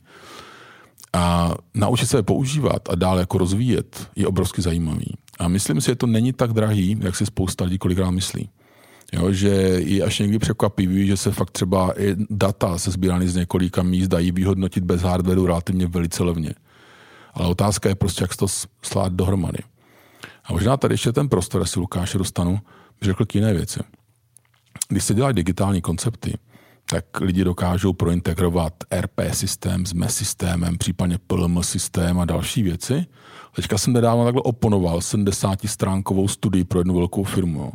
A naučit se je používat a dál jako rozvíjet je obrovsky zajímavý. A myslím si, že to není tak drahý, jak si spousta lidí kolikrát myslí. Jo, že je až někdy překvapivý, že se fakt třeba i data se sbíraný z několika míst dají vyhodnotit bez hardwareu relativně velice levně. Ale otázka je prostě, jak se to slát dohromady. A možná tady ještě ten prostor, jestli Lukáše dostanu, bych řekl k jiné věci. Když se dělají digitální koncepty, tak lidi dokážou prointegrovat R P systém s M E S systémem, případně P L M systém a další věci. Teďka jsem nedávno takhle oponoval sedmdesátistránkovou studii pro jednu velkou firmu.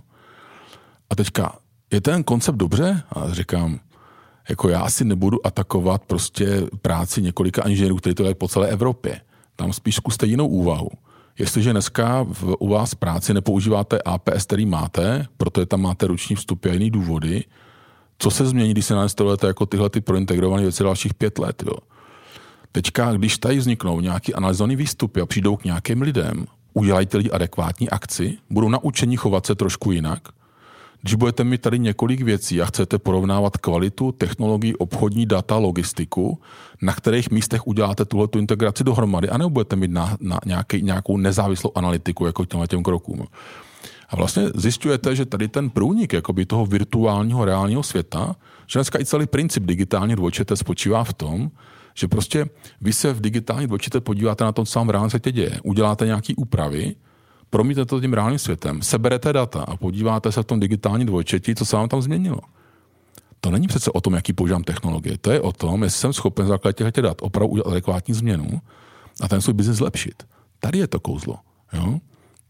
A teďka, je ten koncept dobře? A říkám, jako já asi nebudu atakovat prostě práci několika inženýrů, kteří to dělají po celé Evropě. Tam spíš zkuste jinou úvahu. Jestliže dneska v, u vás v práci nepoužíváte A P S, který máte, protože tam máte ruční vstupy a jiný důvody, co se změní, když se nainstalujete jako tyhle ty prointegrované věci dalších pět let? Jo? Teďka, když tady vzniknou nějaký analyzovaný výstupy a přijdou k nějakým lidem, udělají ty lidi adekvátní akci, budou naučeni chovat se trošku jinak. Když budete mít tady několik věcí a chcete porovnávat kvalitu, technologii, obchodní data, logistiku, na kterých místech uděláte tuhletu integraci dohromady, a nebo budete mít na, na nějaký, nějakou nezávislou analytiku jako těmhle těm krokům. A vlastně zjišťujete, že tady ten průnik jakoby toho virtuálního reálního světa, že dneska i celý princip digitální dvojčete spočívá v tom, že prostě vy se v digitální dvojčete podíváte na to, co vám v reálném světě děje, uděláte nějaké úpravy, promítnete to tím reálným světem, seberete data a podíváte se v tom digitální dvojčetí, co se vám tam změnilo. To není přece o tom, jaký používám technologie. To je o tom, jestli jsem schopen v základě těchto dat opravdu udělat adekvátní změnu a ten svůj biznis zlepšit. Tady je to kouzlo. Jo?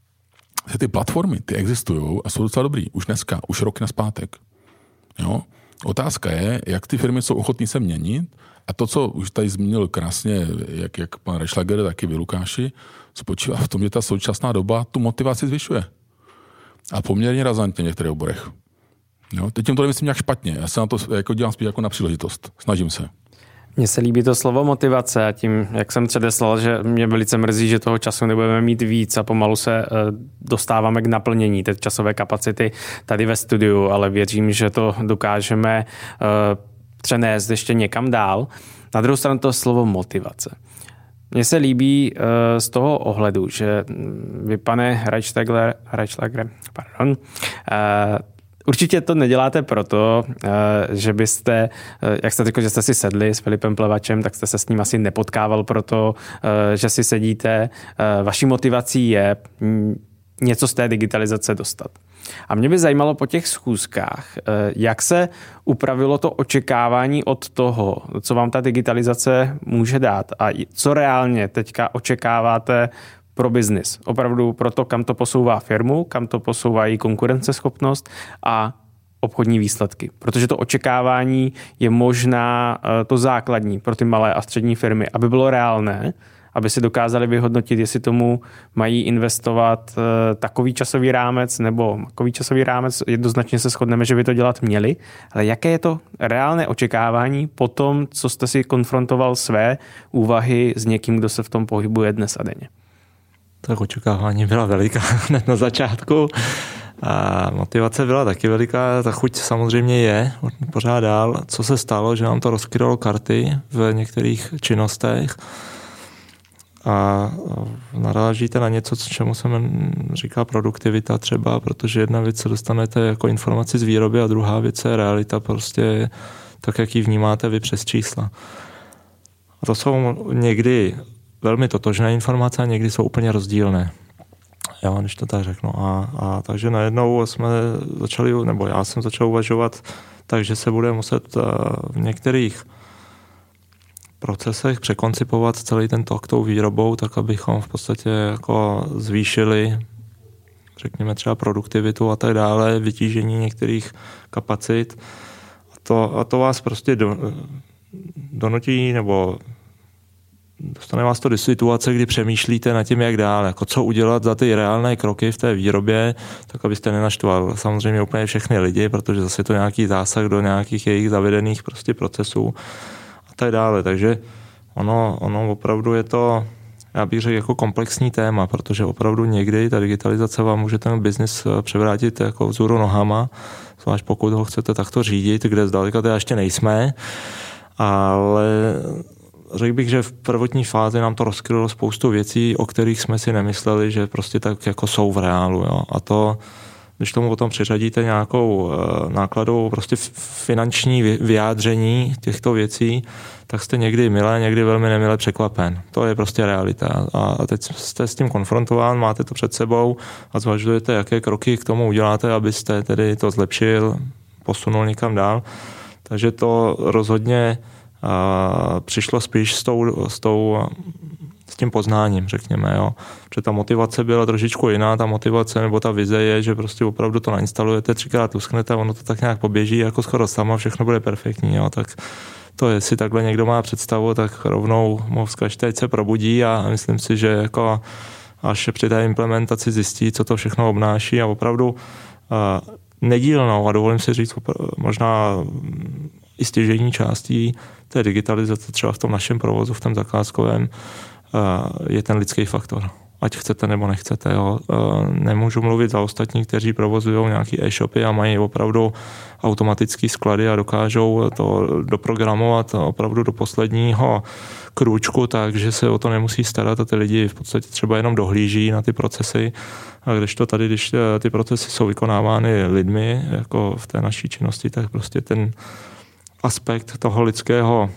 Ty platformy, ty existují a jsou docela dobrý. Už dneska, už rok nazpátek. Jo? Otázka je, jak ty firmy jsou ochotní se měnit a to, co už tady zmínil krásně, jak, jak pan Reichleger, taky vy, Lukáši, spočívá v tom, že ta současná doba tu motivaci zvyšuje. A poměrně razantně v některých oborech. Jo? Teď tím to nemyslím nějak špatně. Já se na to jako dělám spíš jako na příležitost. Snažím se. Mně se líbí to slovo motivace a tím, jak jsem předeslal, že mě velice mrzí, že toho času nebudeme mít víc a pomalu se dostáváme k naplnění té časové kapacity tady ve studiu, ale věřím, že to dokážeme přenést ještě někam dál. Na druhou stranu to slovo motivace. Mně se líbí z toho ohledu, že vy, pane Reichleger, Reichleger, pardon, určitě to neděláte proto, že byste, jak jste řekl, že jste si sedli s Filipem Plevačem, tak jste se s ním asi nepotkával proto, že si sedíte. Vaší motivací je něco z té digitalizace dostat. A mě by zajímalo po těch schůzkách, jak se upravilo to očekávání od toho, co vám ta digitalizace může dát a co reálně teďka očekáváte pro biznis. Opravdu pro to, kam to posouvá firmu, kam to posouvá její konkurenceschopnost a obchodní výsledky. Protože to očekávání je možná to základní pro ty malé a střední firmy, aby bylo reálné, aby si dokázali vyhodnotit, jestli tomu mají investovat takový časový rámec nebo takový časový rámec. Jednoznačně se shodneme, že by to dělat měli, ale jaké je to reálné očekávání po tom, co jste si konfrontoval své úvahy s někým, kdo se v tom pohybuje dnes a denně? Tak očekávání byla veliká hned na začátku. A motivace byla taky veliká, ta chuť samozřejmě je pořád dál. Co se stalo, že nám to rozkrylo karty v některých činnostech a narážíte na něco, čemu jsem říkal produktivita třeba, protože jedna věc se dostanete jako informaci z výroby a druhá věc je realita, prostě tak, jak ji vnímáte vy přes čísla. A to jsou někdy velmi totožné informace a někdy jsou úplně rozdílné. Jo, když to tak řeknu. A, a takže najednou jsme začali, nebo já jsem začal uvažovat, takže se bude muset v některých procesech, překoncipovat celý ten tok tou výrobou, tak abychom v podstatě jako zvýšili, řekněme třeba produktivitu a tak dále, vytížení některých kapacit. A to, a to vás prostě do, donutí, nebo dostane vás to do situace, kdy přemýšlíte nad tím, jak dál, jako co udělat za ty reálné kroky v té výrobě, tak abyste nenaštval samozřejmě úplně všechny lidi, protože zase je to nějaký zásah do nějakých jejich zavedených prostě procesů a tak dále. Takže ono, ono opravdu je to, já bych řekl, jako komplexní téma, protože opravdu někdy ta digitalizace vám může ten biznis převrátit jako vzhůru nohama, zvlášť pokud ho chcete takto řídit, kde zdaleka to ještě nejsme, ale řekl bych, že v prvotní fázi nám to rozkrylo spoustu věcí, o kterých jsme si nemysleli, že prostě tak jako jsou v reálu. Jo. A to, když tomu potom přiřadíte nějakou nákladovou prostě finanční vyjádření těchto věcí, tak jste někdy milé, někdy velmi nemile překvapen. To je prostě realita. A teď jste s tím konfrontován, máte to před sebou a zvažujete, jaké kroky k tomu uděláte, abyste tedy to zlepšil, posunul někam dál. Takže to rozhodně a přišlo spíš s, tou, s, tou, s tím poznáním, řekněme. Jo. Protože ta motivace byla trošičku jiná, ta motivace nebo ta vize je, že prostě opravdu to nainstalujete, třikrát lusknete a ono to tak nějak poběží jako skoro sama, všechno bude perfektní. Jo. Tak to, jestli takhle někdo má představu, tak rovnou mu vzkažte, ať se probudí a myslím si, že jako až při té implementaci zjistí, co to všechno obnáší a opravdu a nedílnou, a dovolím si říct možná i stěžejní částí té digitalizace třeba v tom našem provozu, v tom zakázkovém, je ten lidský faktor. Ať chcete nebo nechcete. Jo. Nemůžu mluvit za ostatní, kteří provozují nějaké e-shopy a mají opravdu automatické sklady a dokážou to doprogramovat opravdu do posledního krůčku, takže se o to nemusí starat a ty lidi v podstatě třeba jenom dohlíží na ty procesy. A když to tady, když ty procesy jsou vykonávány lidmi, jako v té naší činnosti, tak prostě ten aspekt toho lidského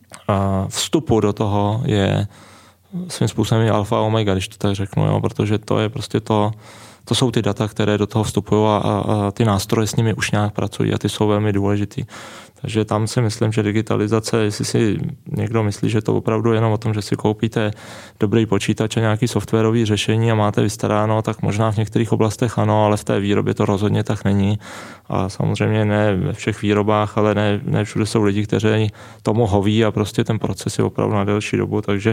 vstupu do toho je svým způsobem alfa a omega, když to tak řeknu, jo, protože to je prostě to, to jsou ty data, které do toho vstupují a, a ty nástroje s nimi už nějak pracují a ty jsou velmi důležitý. Takže tam si myslím, že digitalizace, jestli si někdo myslí, že to opravdu je jenom o tom, že si koupíte dobrý počítač a nějaký softwarový řešení a máte vystaráno, tak možná v některých oblastech ano, ale v té výrobě to rozhodně tak není. A samozřejmě ne ve všech výrobách, ale ne, ne všude jsou lidi, kteří tomu hoví a prostě ten proces je opravdu na delší dobu, takže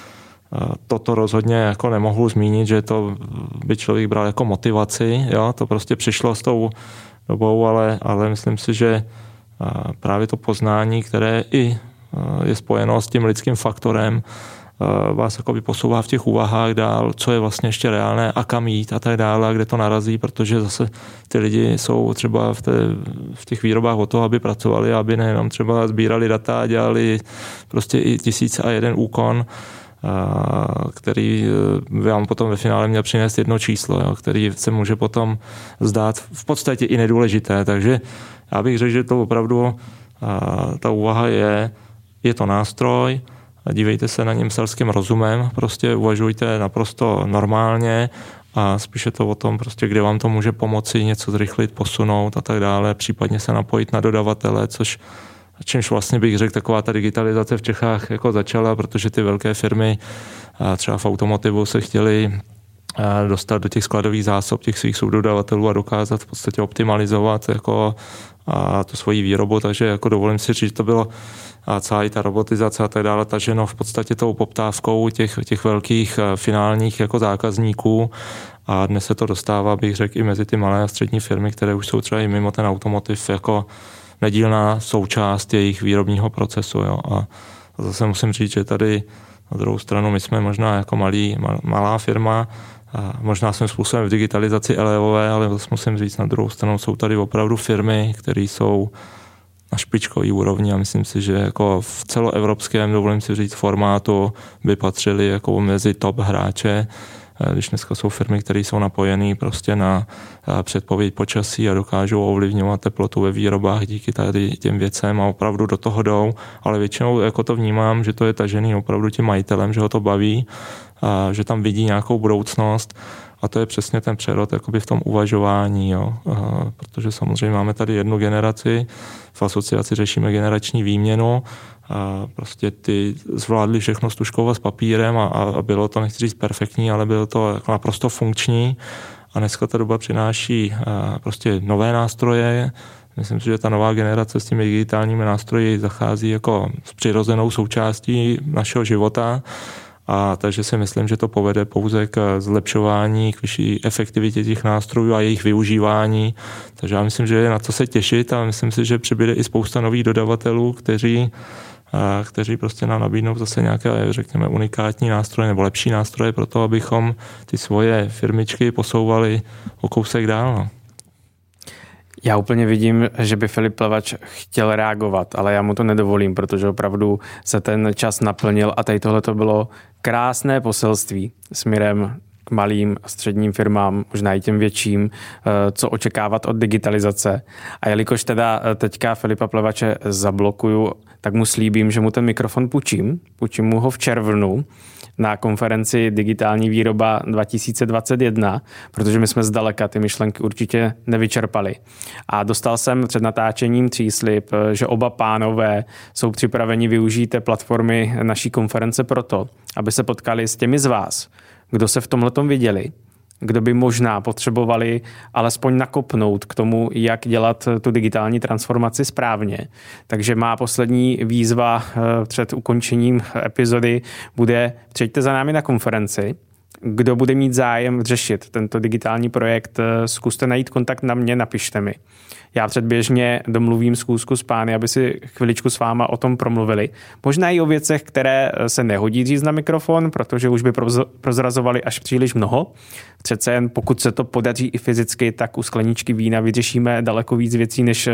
toto rozhodně jako nemohu zmínit, že to by člověk bral jako motivaci, jo? To prostě přišlo s tou dobou, ale, ale myslím si, že právě to poznání, které i je spojeno s tím lidským faktorem, vás jakoby posouvá v těch úvahách dál, co je vlastně ještě reálné a kam jít a tak dále, a kde to narazí, protože zase ty lidi jsou třeba v, té, v těch výrobách o to, aby pracovali, aby nejenom třeba sbírali data a dělali prostě i tisíc a jeden úkon, který vám potom ve finále měl přinést jedno číslo, jo, který se může potom zdát v podstatě i nedůležité. Takže já bych řekl, že to opravdu ta úvaha je, je to nástroj, dívejte se na něm selským rozumem, prostě uvažujte naprosto normálně a spíše to o tom, prostě, kde vám to může pomoci něco zrychlit, posunout a tak dále, případně se napojit na dodavatele, což čímž vlastně bych řekl, taková ta digitalizace v Čechách jako začala, protože ty velké firmy třeba v automotivu se chtěly dostat do těch skladových zásob těch svých subdodavatelů a dokázat v podstatě optimalizovat jako a tu svoji výrobu, takže jako dovolím si říct, že to bylo a celá i ta robotizace a tak dále taženo v podstatě tou poptávkou těch, těch velkých finálních jako zákazníků a dnes se to dostává, bych řekl, i mezi ty malé a střední firmy, které už jsou třeba i mimo ten automotiv jako nedílná součást jejich výrobního procesu. Jo. A zase musím říct, že tady na druhou stranu my jsme možná jako malý, malá firma, a možná svým způsobem v digitalizaci elevové, ale zase musím říct, na druhou stranu jsou tady opravdu firmy, které jsou na špičkový úrovni a myslím si, že jako v celoevropském, dovolím si říct, formátu by patřili jako mezi top hráče, když dneska jsou firmy, které jsou napojené prostě na předpověď počasí a dokážou ovlivňovat teplotu ve výrobách díky tady těm věcem a opravdu do toho jdou, ale většinou jako to vnímám, že to je tažený opravdu tím majitelem, že ho to baví, a že tam vidí nějakou budoucnost A to je přesně ten přerod jakoby v tom uvažování, jo. A protože samozřejmě máme tady jednu generaci, v asociaci řešíme generační výměnu, a prostě ty zvládli všechno s tužkou a s papírem a, a bylo to, nechci říct perfektní, ale bylo to jako naprosto funkční. A dneska ta doba přináší prostě nové nástroje. Myslím si, že ta nová generace s těmi digitálními nástroji zachází jako s přirozenou součástí našeho života. A takže si myslím, že to povede pouze k zlepšování, k vyšší efektivitě těch nástrojů a jejich využívání. Takže já myslím, že je na co se těšit a myslím si, že přibude i spousta nových dodavatelů, kteří kteří prostě nám nabídnou zase nějaké, řekněme, unikátní nástroje nebo lepší nástroje pro to, abychom ty svoje firmičky posouvali o kousek dál. No. Já úplně vidím, že by Filip Plevač chtěl reagovat, ale já mu to nedovolím, protože opravdu se ten čas naplnil a tady tohle to bylo krásné poselství směrem k malým a středním firmám, možná i těm větším, co očekávat od digitalizace. A jelikož teda teďka Filipa Plevače zablokuju, tak mu slíbím, že mu ten mikrofon půjčím. Půjčím mu ho v červnu na konferenci Digitální výroba dva tisíce dvacet jedna, protože my jsme zdaleka ty myšlenky určitě nevyčerpali. A dostal jsem před natáčením příslib, že oba pánové jsou připraveni využít té platformy naší konference proto, aby se potkali s těmi z vás, kdo se v tomhletom viděli, kdo by možná potřebovali alespoň nakopnout k tomu, jak dělat tu digitální transformaci správně. Takže má poslední výzva před ukončením epizody bude: přijďte za námi na konferenci. Kdo bude mít zájem řešit tento digitální projekt, zkuste najít kontakt na mě, napište mi. Já předběžně domluvím schůzku s pány, aby si chviličku s váma o tom promluvili. Možná i o věcech, které se nehodí říct na mikrofon, protože už by prozrazovali až příliš mnoho. Přece jen pokud se to podaří i fyzicky, tak u skleničky vína vyřešíme daleko víc věcí, než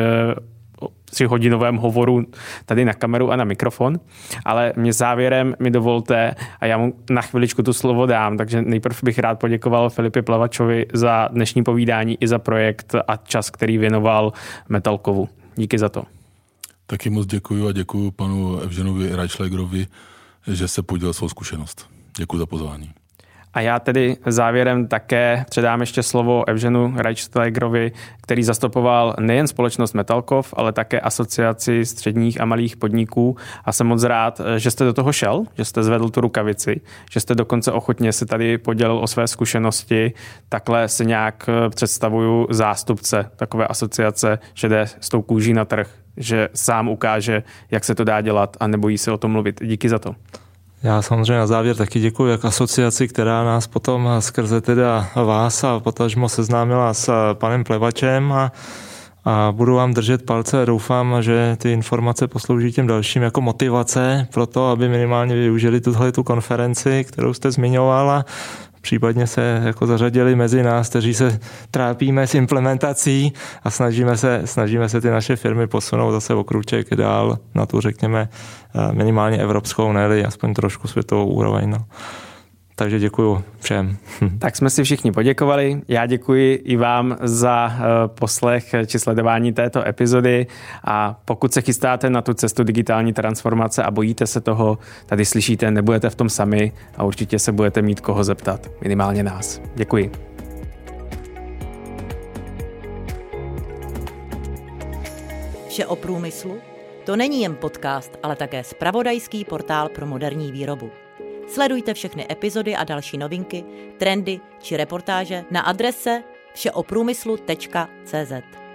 tři hodinovém hovoru tady na kameru a na mikrofon. Ale mě závěrem mi dovolte, a já mu na chviličku tu slovo dám, takže nejprve bych rád poděkoval Filipi Plevačovi za dnešní povídání i za projekt a čas, který věnoval Metalkovu. Díky za to. Taky moc děkuju a děkuju panu Evženovi Reichschlägerovi, že se podělil svou zkušenost. Děkuji za pozvání. A já tedy závěrem také předám ještě slovo Evženu Reichschlägerovi, který zastupoval nejen společnost Metalkov, ale také asociaci středních a malých podniků. A jsem moc rád, že jste do toho šel, že jste zvedl tu rukavici, že jste dokonce ochotně se tady podělil o své zkušenosti. Takhle se nějak představuju zástupce takové asociace, že jde s tou kůží na trh, že sám ukáže, jak se to dá dělat a nebojí se o tom mluvit. Díky za to. Já samozřejmě na závěr taky děkuji jak asociaci, která nás potom skrze teda vás a potažmo seznámila s panem Plevačem a, a budu vám držet palce a doufám, že ty informace poslouží těm dalším jako motivace pro to, aby minimálně využili tuhle tu konferenci, kterou jste zmiňovala. Případně se jako zařadili mezi nás, kteří se trápíme s implementací a snažíme se, snažíme se ty naše firmy posunout zase o krůček dál na tu, řekněme, minimálně evropskou, ne, aspoň trošku světovou úroveň. No. Takže děkuju všem. Tak jsme si všichni poděkovali. Já děkuji i vám za poslech či sledování této epizody a pokud se chystáte na tu cestu digitální transformace a bojíte se toho, tady slyšíte, nebudete v tom sami a určitě se budete mít koho zeptat. Minimálně nás. Děkuji. Vše o průmyslu? To není jen podcast, ale také zpravodajský portál pro moderní výrobu. Sledujte všechny epizody a další novinky, trendy či reportáže na adrese všeoprůmyslu tečka cé zet.